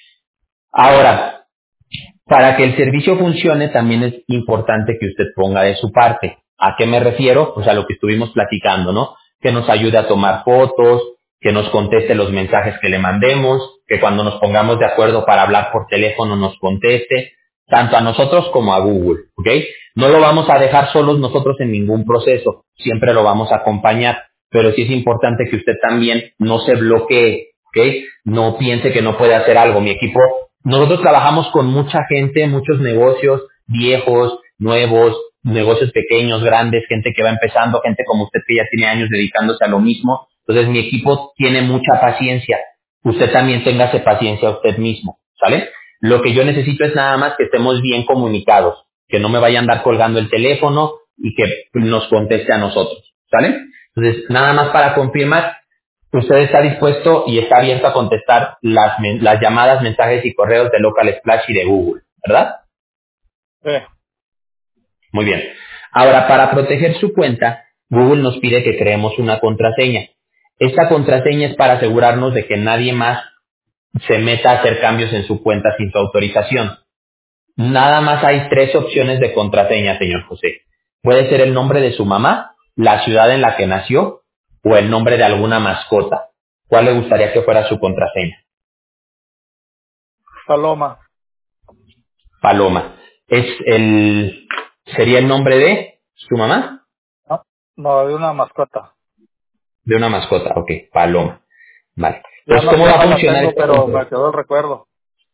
Ahora, para que el servicio funcione también es importante que usted ponga de su parte. ¿A qué me refiero? Pues a lo que estuvimos platicando, ¿no? Que nos ayude a tomar fotos, que nos conteste los mensajes que le mandemos, que cuando nos pongamos de acuerdo para hablar por teléfono nos conteste, tanto a nosotros como a Google, ¿ok? No lo vamos a dejar solos nosotros en ningún proceso, siempre lo vamos a acompañar, pero sí es importante que usted también no se bloquee, ¿ok? No piense que no puede hacer algo. Mi equipo, nosotros trabajamos con mucha gente, muchos negocios, viejos, nuevos, negocios pequeños, grandes, gente que va empezando, gente como usted que ya tiene años dedicándose a lo mismo. Entonces mi equipo tiene mucha paciencia. Usted también téngase paciencia a usted mismo, ¿sale? Lo que yo necesito es nada más que estemos bien comunicados, que no me vaya a andar colgando el teléfono y que nos conteste a nosotros, ¿sale? Entonces, nada más para confirmar, usted está dispuesto y está abierto a contestar las, men- las llamadas, mensajes y correos de Local Splash y de Google, ¿verdad? Sí. Muy bien. Ahora, para proteger su cuenta, Google nos pide que creemos una contraseña. Esta contraseña es para asegurarnos de que nadie más se meta a hacer cambios en su cuenta sin su autorización. Nada más hay tres opciones de contraseña, señor José. Puede ser el nombre de su mamá, la ciudad en la que nació o el nombre de alguna mascota. ¿Cuál le gustaría que fuera su contraseña? Paloma. Paloma. ¿Es el, sería el nombre de su mamá? No, no, de una mascota. De una mascota, ok, Paloma. Vale. Ya Entonces, no, ¿cómo ya va a no la funcionar tengo, esto? pero me quedó el recuerdo.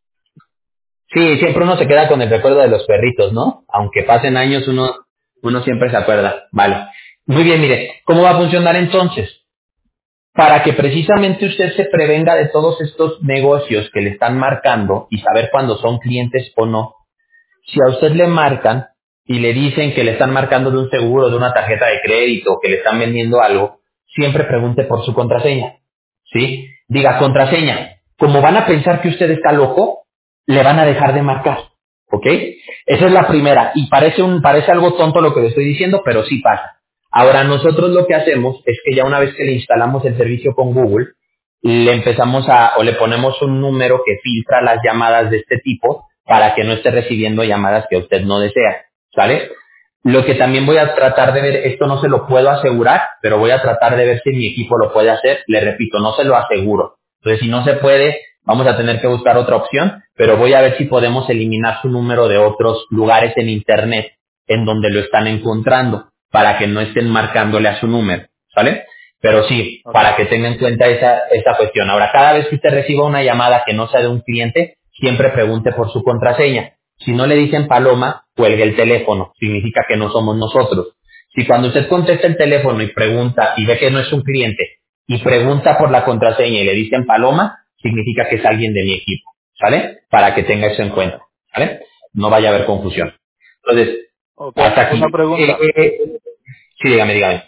Sí, siempre uno se queda con el recuerdo de los perritos, ¿no? Aunque pasen años, uno, uno siempre se acuerda. Vale. Muy bien, mire, ¿cómo va a funcionar entonces? Para que precisamente usted se prevenga de todos estos negocios que le están marcando y saber cuándo son clientes o no, si a usted le marcan y le dicen que le están marcando de un seguro, de una tarjeta de crédito, que le están vendiendo algo, siempre pregunte por su contraseña. ¿Sí? Diga contraseña. Como van a pensar que usted está loco, le van a dejar de marcar. ¿Ok? Esa es la primera. Y parece un, parece algo tonto lo que le estoy diciendo, pero sí pasa. Ahora, nosotros lo que hacemos es que ya una vez que le instalamos el servicio con Google, le empezamos a, o le ponemos un número que filtra las llamadas de este tipo para que no esté recibiendo llamadas que usted no desea, ¿sale? Lo que también voy a tratar de ver, esto no se lo puedo asegurar, pero voy a tratar de ver si mi equipo lo puede hacer. Le repito, no se lo aseguro. Entonces, si no se puede, vamos a tener que buscar otra opción, pero voy a ver si podemos eliminar su número de otros lugares en Internet en donde lo están encontrando para que no estén marcándole a su número, ¿sale? Pero sí, Okay. para que tenga en cuenta esa, esa cuestión. Ahora, cada vez que usted reciba una llamada que no sea de un cliente, siempre pregunte por su contraseña. Si no le dicen Paloma, cuelgue el teléfono. Significa que no somos nosotros. Si cuando usted contesta el teléfono y pregunta y ve que no es un cliente y pregunta por la contraseña y le dicen Paloma, significa que es alguien de mi equipo. ¿Sale? Para que tenga eso en cuenta. ¿Vale? No vaya a haber confusión. Entonces, Okay. hasta aquí. Una Eh, pregunta. eh, eh, sí, dígame, dígame.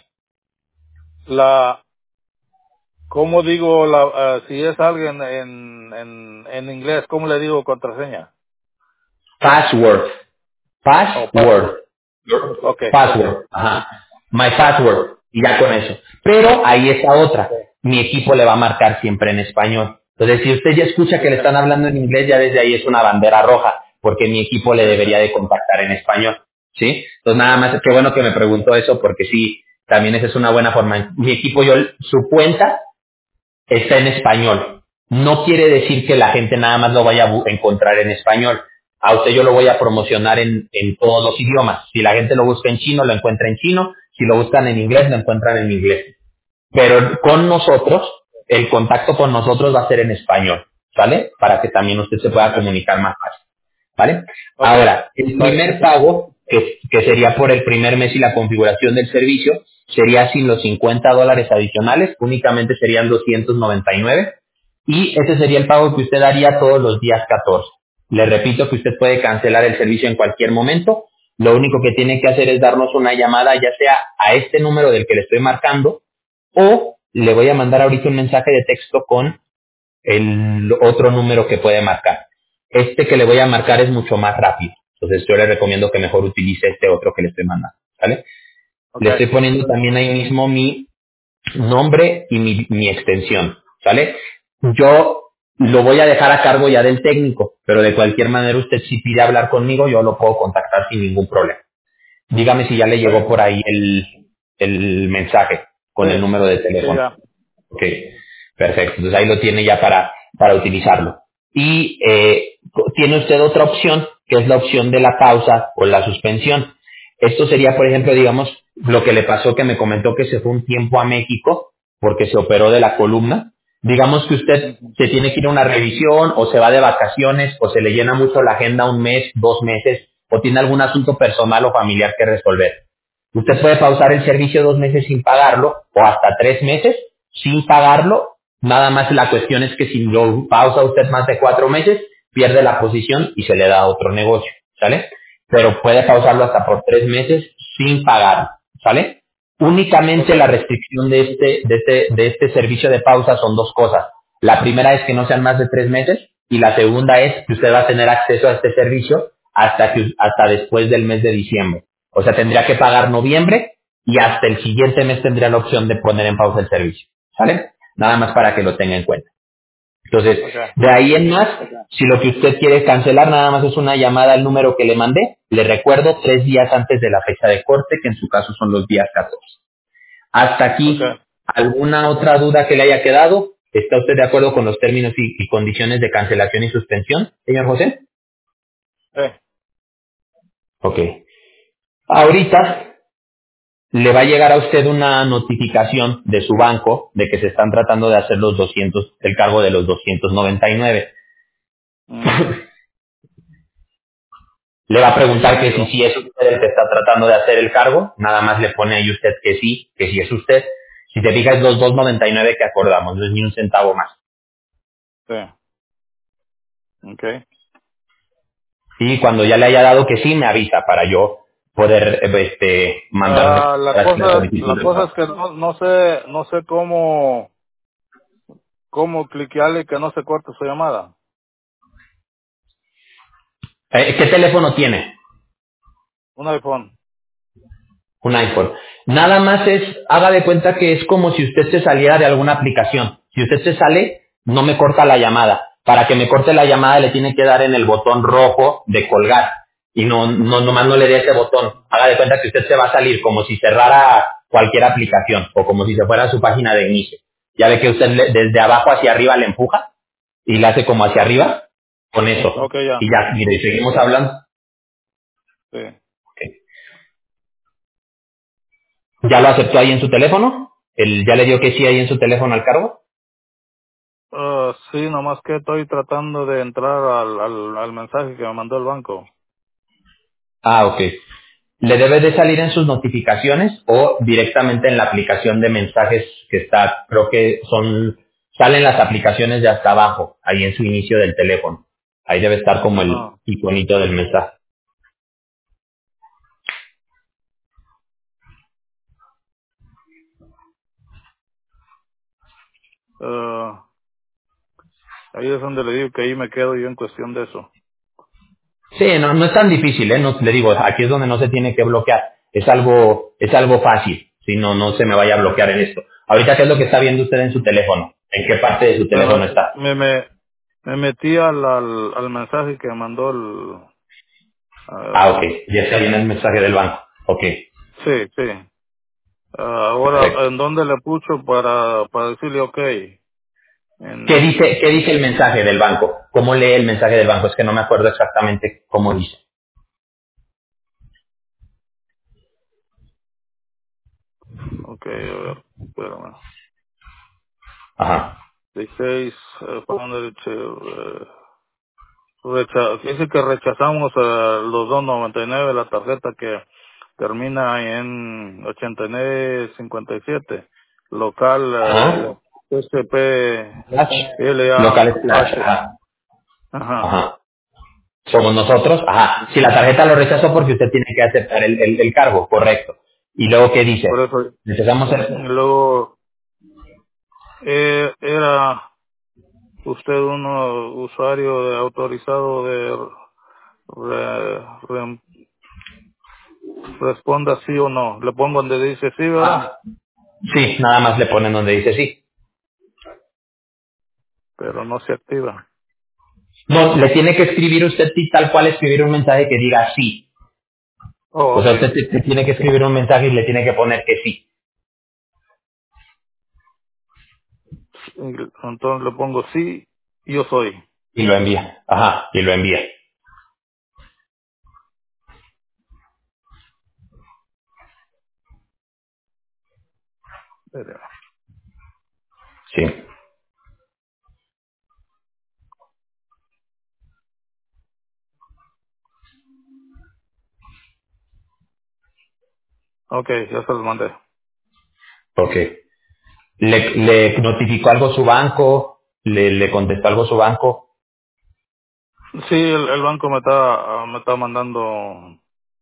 La, ¿cómo digo la, eh, si es alguien en, en, en inglés, cómo le digo contraseña? Password. O Password. password. Okay. Password. Ajá. My password. Y ya con eso. Pero ahí está otra. Mi equipo le va a marcar siempre en español. Entonces, si usted ya escucha que le Okay. están hablando en inglés, ya desde ahí es una bandera roja, porque mi equipo le Sí, sí. debería de contactar en español. ¿Sí? Entonces, nada más, qué bueno que me preguntó eso, porque sí, también esa es una buena forma. Mi equipo, yo, su cuenta está en español. No quiere decir que la gente nada más lo vaya a bu- encontrar en español. A usted yo lo voy a promocionar en, en todos los idiomas. Si la gente lo busca en chino, lo encuentra en chino. Si lo buscan en inglés, lo encuentran en inglés. Pero con nosotros, el contacto con nosotros va a ser en español, ¿vale? Para que también usted se pueda Okay. comunicar más fácil, ¿vale? Okay. Ahora, el Está bien. primer pago, que, que sería por el primer mes y la configuración del servicio, sería sin los cincuenta dólares adicionales, únicamente serían doscientos noventa y nueve, y ese sería el pago que usted haría todos los días catorce. Le repito que usted puede cancelar el servicio en cualquier momento, lo único que tiene que hacer es darnos una llamada, ya sea a este número del que le estoy marcando, o le voy a mandar ahorita un mensaje de texto con el otro número que puede marcar. Este que le voy a marcar es mucho más rápido. Entonces yo le recomiendo que mejor utilice este otro que le estoy mandando. ¿Vale? Le Okay. estoy poniendo también ahí mismo mi nombre y mi, mi extensión. ¿Sale? Yo lo voy a dejar a cargo ya del técnico, pero de cualquier manera usted si pide hablar conmigo, yo lo puedo contactar sin ningún problema. Dígame si ya le Está llegó bien. por ahí el, el mensaje con el Sí. número de Sí, teléfono. ya. Ok, perfecto. Entonces ahí lo tiene ya para, para utilizarlo. Y eh, tiene usted otra opción, que es la opción de la pausa o la suspensión. Esto sería, por ejemplo, digamos, lo que le pasó que me comentó que se fue un tiempo a México porque se operó de la columna. Digamos que usted Ujú. se tiene que ir a una revisión o se va de vacaciones o se le llena mucho la agenda un mes, dos meses o tiene algún asunto personal o familiar que resolver. Usted puede pausar el servicio dos meses sin pagarlo o hasta tres meses sin pagarlo. Nada más la cuestión es que si lo pausa usted más de cuatro meses, pierde la posición y se le da otro negocio, ¿sale? Pero puede pausarlo hasta por tres meses sin pagarlo, ¿sale? Únicamente la Okay. restricción de este, de este, de este servicio de pausa son dos cosas. La primera es que no sean más de tres meses y la segunda es que usted va a tener acceso a este servicio hasta que, hasta después del mes de diciembre. O sea, tendría que pagar noviembre y hasta el siguiente mes tendría la opción de poner en pausa el servicio. ¿Sale? Nada más para que lo tenga en cuenta. Entonces, Okay. de ahí en más, si lo que usted quiere cancelar nada más es una llamada al número que le mandé, le recuerdo tres días antes de la fecha de corte, que en su caso son los días catorce. Hasta Okay. aquí, ¿alguna otra duda que le haya quedado? ¿Está usted de acuerdo con los términos y, y condiciones de cancelación y suspensión, señor José? Sí. Ok. Ahorita le va a llegar a usted una notificación de su banco de que se están tratando de hacer los doscientos, el cargo de los doscientos noventa y nueve. Mm. Le va a Sí, ya preguntar me que si llegó. sí es usted el que está tratando de hacer el cargo, nada más le pone ahí usted que sí, que sí es usted. Si te fijas, los dos noventa y nueve que acordamos, no es ni un centavo más. Sí. Okay. Y cuando ya le haya dado que sí, me avisa para yo poder eh, este, mandarle Ah, la la cosa, solicitud la del cosa pago. es que no, no sé, no sé cómo, cómo cliquearle que no se corte su llamada. Eh, ¿Qué teléfono tiene? Un iPhone. Un iPhone. Nada más es, haga de cuenta que es como si usted se saliera de alguna aplicación. Si usted se sale, no me corta la llamada. Para que me corte la llamada le tiene que dar en el botón rojo de colgar. Y no, no, nomás no le dé ese botón. Haga de cuenta que usted se va a salir como si cerrara cualquier aplicación o como si se fuera a su página de inicio. Ya ve que usted le- desde abajo hacia arriba le empuja y le hace como hacia arriba con eso. Okay, ya. Y ya, mire, seguimos hablando. Sí. Ok. ¿Ya lo aceptó ahí en su teléfono? ¿El, ¿Ya le dio que sí ahí en su teléfono al cargo? Ah, sí, nomás que estoy tratando de entrar al, al, al mensaje que me mandó el banco. Ah, ok. Le debe de salir en sus notificaciones o directamente en la aplicación de mensajes que está, creo que son, salen las aplicaciones de hasta abajo, ahí en su inicio del teléfono. Ahí debe estar como el Ajá. iconito del mensaje. Ah, ahí es donde le digo que ahí me quedo yo en cuestión de eso. Sí, no, no es tan difícil, ¿eh? No, le digo, aquí es donde no se tiene que bloquear. Es algo, es algo fácil. Si no, no se me vaya a bloquear en esto. Ahorita, ¿qué es lo que está viendo usted en su teléfono? ¿En qué parte de su teléfono Bueno, está? me, me, me metí al, al, al mensaje que mandó el... Ah, ok. ah, Ya está bien el mensaje del banco. Ok. sí, sí. Ah, ahora, Perfecto. ¿en dónde le pucho para, para decirle ok? ¿Qué En, dice, qué dice el mensaje del banco? ¿Cómo lee el mensaje del banco? Es que no me acuerdo exactamente cómo dice. ok, a ver, espérame. Ajá. dieciséis, eh, ¿para dónde dice? Eh, recha- dice que rechazamos eh, los dos noventa y nueve, la tarjeta que termina en ochenta y nueve cincuenta y siete, local Ajá. eh, S P Flash. L Locales A Flash. H. Ajá. Ajá, Ajá. Somos nosotros. Ajá. Si la tarjeta lo rechazó porque usted tiene que aceptar el, el, el cargo. Correcto. ¿Y luego qué dice? por eso. Necesitamos Y el... luego, eh, era usted un uh, usuario de- autorizado de re- re- responda sí o no. Le pongo donde dice sí, ¿verdad? Ah, sí, nada más le ponen donde dice sí. Pero no se activa. No, le tiene que escribir usted sí, tal cual escribir un mensaje que diga sí. Oh, O ok. sea, usted te- te tiene que escribir un mensaje y le tiene que poner que sí. Entonces le pongo sí, yo soy. Y lo envía. Ajá. Y lo envía. Espera. Sí. Ok, ya se los mandé. Ok. ¿Le, le notificó algo su banco? ¿Le, le contestó algo su banco? Sí, el, el banco me está, me está mandando,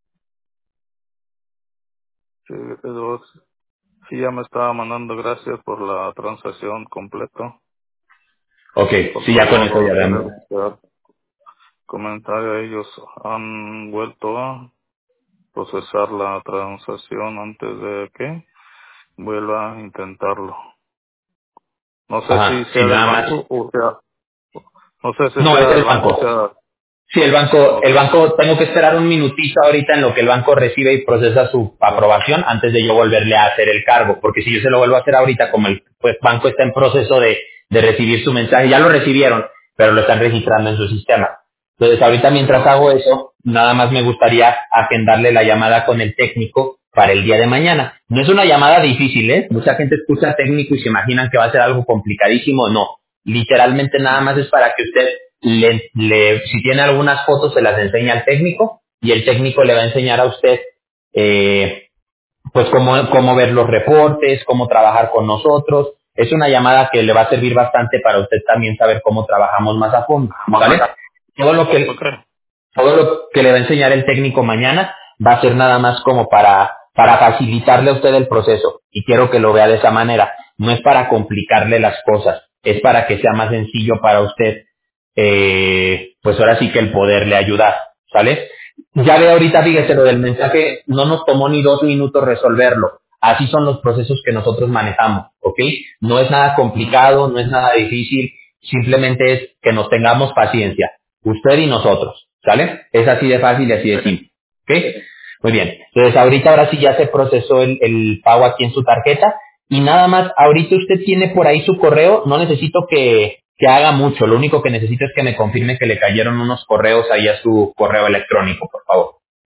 sí, dos, sí, ya me estaba mandando gracias por la transacción completa. Ok, Por sí, ya con eso favor, ya dejen vemos. esperar comentario. Ellos han vuelto a procesar la transacción antes de que vuelva a intentarlo. No sé si Ajá, sí, sea del nada más. banco o sea, no sé si No, sea es del el banco o banco. sea, Sí, el banco, el okay, banco, tengo que esperar un minutito ahorita en lo que el banco recibe y procesa su aprobación antes de yo volverle a hacer el cargo, porque si yo se lo vuelvo a hacer ahorita, como el pues, banco está en proceso de, de recibir su mensaje. Ya lo recibieron, pero lo están registrando en su sistema. Entonces, ahorita mientras hago eso, nada más me gustaría agendarle la llamada con el técnico para el día de mañana. No es una llamada difícil, ¿eh? Mucha gente escucha técnico y se imaginan que va a ser algo complicadísimo. No. Literalmente nada más es para que usted, le, le, si tiene algunas fotos, se las enseña al técnico y el técnico le va a enseñar a usted, eh, pues cómo, cómo ver los reportes, cómo trabajar con nosotros. Es una llamada que le va a servir bastante para usted también saber cómo trabajamos más a fondo, ¿vale? Todo lo que, Okay. todo lo que le va a enseñar el técnico mañana va a ser nada más como para, para facilitarle a usted el proceso. Y quiero que lo vea de esa manera. No es para complicarle las cosas, es para que sea más sencillo para usted, eh, pues ahora sí que el poderle ayudar, ¿sale? Ya ve ahorita, fíjese, lo del mensaje no nos tomó ni dos minutos resolverlo. Así son los procesos que nosotros manejamos, ¿ok? No es nada complicado, no es nada difícil, simplemente es que nos tengamos paciencia, usted y nosotros, ¿sale? Es así de fácil y así de simple, ¿ok? Muy bien. Entonces ahorita ahora sí ya se procesó el, el pago aquí en su tarjeta y nada más, ahorita usted tiene por ahí su correo, no necesito que, que haga mucho, lo único que necesito es que me confirme que le cayeron unos correos ahí a su correo electrónico, por favor.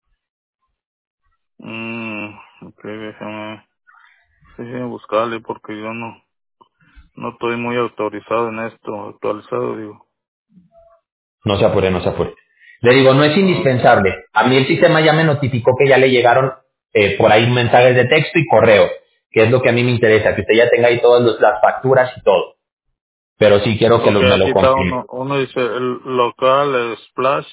Mm, ok, déjame, déjame buscarle porque yo no, no estoy muy autorizado en esto, actualizado, digo. No se apure, no se apure. Le digo, no es Ah, indispensable. A mí el sistema ya me notificó que ya le llegaron eh, por ahí mensajes de texto y correo, que es lo que a mí me interesa, que usted ya tenga ahí todas los- las facturas y todo. Pero sí quiero que ok, lo- me aquí lo está confirme. uno, uno dice el local splash,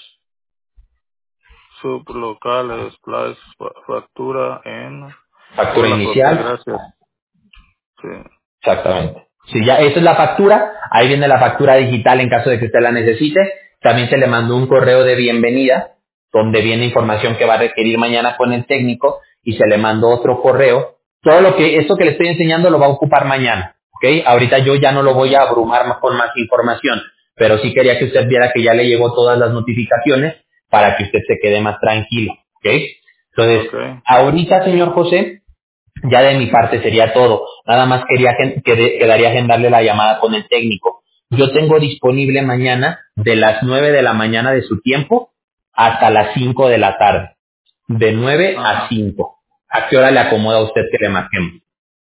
sublocal splash, fa- factura en, Factura hola José, inicial. gracias. Sí, Exactamente. Si ya esa es la factura, ahí viene la factura digital en caso de que usted la necesite. También se le mandó un correo de bienvenida donde viene información que va a requerir mañana con el técnico y se le mandó otro correo. Todo lo que esto que le estoy enseñando lo va a ocupar mañana, ¿ok? Ahorita yo ya no lo voy a abrumar más con más información, pero sí quería que usted viera que ya le llegó todas las notificaciones para que usted se quede más tranquilo, ¿ok? Entonces, ok, ahorita, señor José, ya de mi parte sería todo. Nada más quería que, que- quedaría agendarle la llamada con el técnico. Yo tengo disponible mañana de las nueve de la mañana de su tiempo hasta las cinco de la tarde. De nueve a ajá. cinco. ¿A qué hora le acomoda a usted que le marquemos?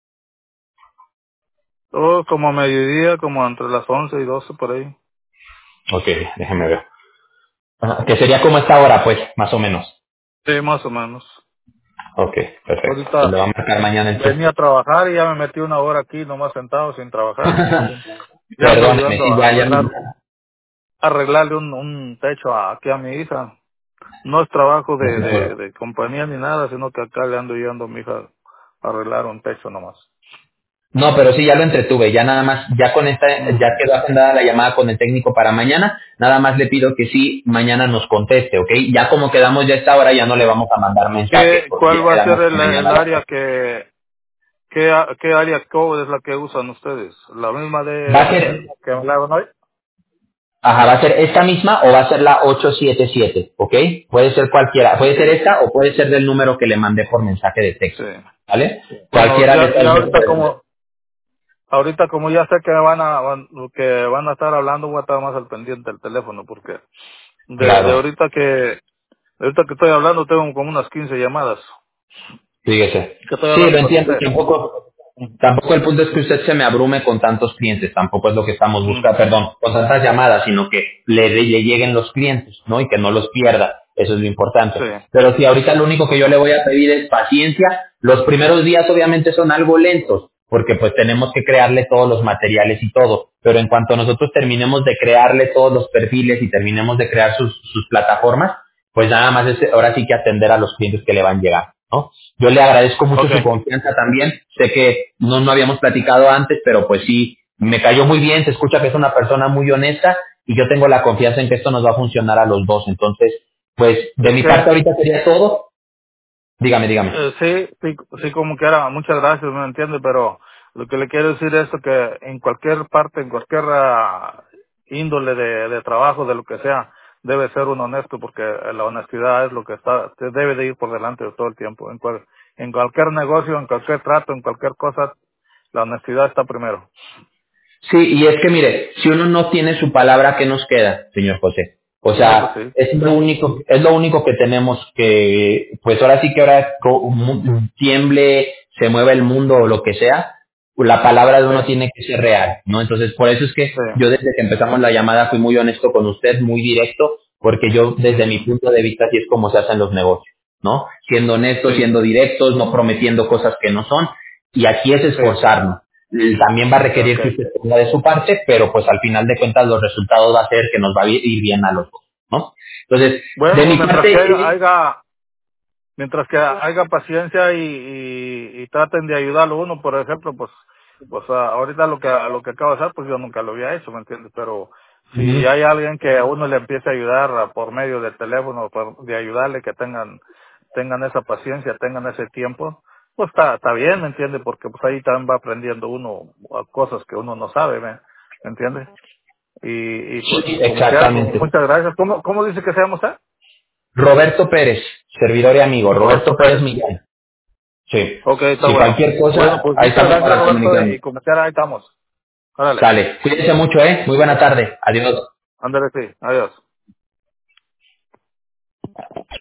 Todo como a mediodía, como entre las once y doce por ahí. Ok, déjeme ver. Ajá, que sería como esta hora, pues, más o menos. Sí, más o menos. Ok, perfecto. Pues le Ahorita va a marcar mañana entonces. venía a trabajar y ya me metí una hora aquí nomás sentado sin trabajar. Ya ando Perdóneme, ayudando sí, a ya, ya. arreglar, arreglarle un, un techo a- aquí a mi hija. No es trabajo de, No se de, apure. de compañía ni nada, sino que acá le ando ayudando a mi hija a arreglar un techo nomás. No, pero sí, ya lo entretuve, ya nada más, ya con esta, Mm. ya quedó agendada la llamada con el técnico para mañana, nada más le pido que sí, mañana nos conteste, ¿ok? Ya como quedamos ya a esta hora, ya no le vamos a mandar mensajes, ¿Qué, porque ya ¿Cuál va a ser quedamos que el, el mañana la... área que, qué, a- qué área code es la que usan ustedes? ¿La misma Va a de ser, que hablaban hoy? ajá, va a ser esta misma o va a ser la ocho siete siete, ¿ok? Puede ser cualquiera, puede ser esta o puede ser del número que le mandé por mensaje de Sí. texto, ¿vale? Bueno, Cualquiera de ya, ya estas dos ahorita puede ser. como, ahorita como ya sé que van a, van- que van a estar hablando, voy a estar más al pendiente del teléfono porque de, de Claro. ahorita que, ahorita que estoy hablando tengo como unas quince llamadas Fíjese. que estoy Sí, hablando lo con entiendo. usted. Tampoco, tampoco el punto es que usted se me abrume con tantos clientes. Tampoco es lo que estamos buscando, Ujú. perdón, con tantas llamadas, sino que le, le lleguen los clientes, ¿no? Y que no los pierda. Eso es lo importante. Sí, Pero sí, ahorita lo único que yo le voy a pedir es paciencia. Los primeros días obviamente son algo lentos, porque pues tenemos que crearle todos los materiales y todo. Pero en cuanto nosotros terminemos de crearle todos los perfiles y terminemos de crear sus, sus plataformas, pues nada más es ahora sí que atender a los clientes que le van a llegar, ¿no? Yo le agradezco mucho su okay, confianza también. Sé que no, no habíamos platicado antes, pero pues sí, me cayó muy bien. Se escucha que es una persona muy honesta y yo tengo la confianza en que esto nos va a funcionar a los dos. Entonces, pues de es mi parte que ahorita sería todo. Dígame, dígame. eh, sí, sí, sí como quiera, muchas gracias, me entiende, pero lo que le quiero decir es que en cualquier parte, en cualquier ah, índole de, de trabajo, de lo que sea, debe ser un honesto porque la honestidad es lo que está, te debe de ir por delante de todo el tiempo. En, cual- en cualquier negocio, en cualquier trato, en cualquier cosa, la honestidad está primero. Sí, y es que mire, si uno no tiene su palabra, ¿qué nos queda, señor José? O No, pues sea, sí. es lo único, es lo único que tenemos que, pues ahora sí que ahora co- mu- tiemble, se mueva el mundo o lo que sea, la palabra de Sí, uno tiene que ser real, ¿no? Entonces, por eso es que sí, yo desde que empezamos la llamada fui muy honesto con usted, muy directo, porque yo desde mi punto de vista así es como se hacen los negocios, ¿no? Siendo honestos, sí, siendo directos, no prometiendo cosas que no son, y aquí es sí. esforzarnos. Y también va a requerir que Okay. usted ponga de su parte, pero pues al final de cuentas los resultados va a ser que nos va a ir bien a los dos, ¿no? Entonces, de Bueno, pues mi mientras parte, que haya, eh, haya- mientras que haya paciencia y, y, y traten de ayudarlo uno, por ejemplo, pues, pues ah, ahorita lo que lo que acabo de hacer, pues yo nunca lo había hecho, ¿me entiendes? Pero si ujú, hay alguien que a uno le empiece a ayudar ah, por medio del teléfono, por- de ayudarle, que tengan tengan esa paciencia, tengan ese tiempo, pues está está bien, ¿me entiendes? Porque pues ahí también va aprendiendo uno ah, cosas que uno no sabe, ¿me, ¿me entiendes? Y, y pues sí, como quiera, pues exactamente. muchas gracias. ¿Cómo, cómo dice que se llama usted? Roberto Pérez, servidor y amigo, Roberto Roberto Pérez Pérez. Millán. Sí. Ok, está Si bueno. cualquier Bueno, cosa, pues ahí muchas estamos gracias, para Roberto, y comunicarnos. como quiera, ahí estamos. Órale, Sale. Cuídense mucho, ¿eh? Muy buena tarde. Adiós. ándale, sí, adiós.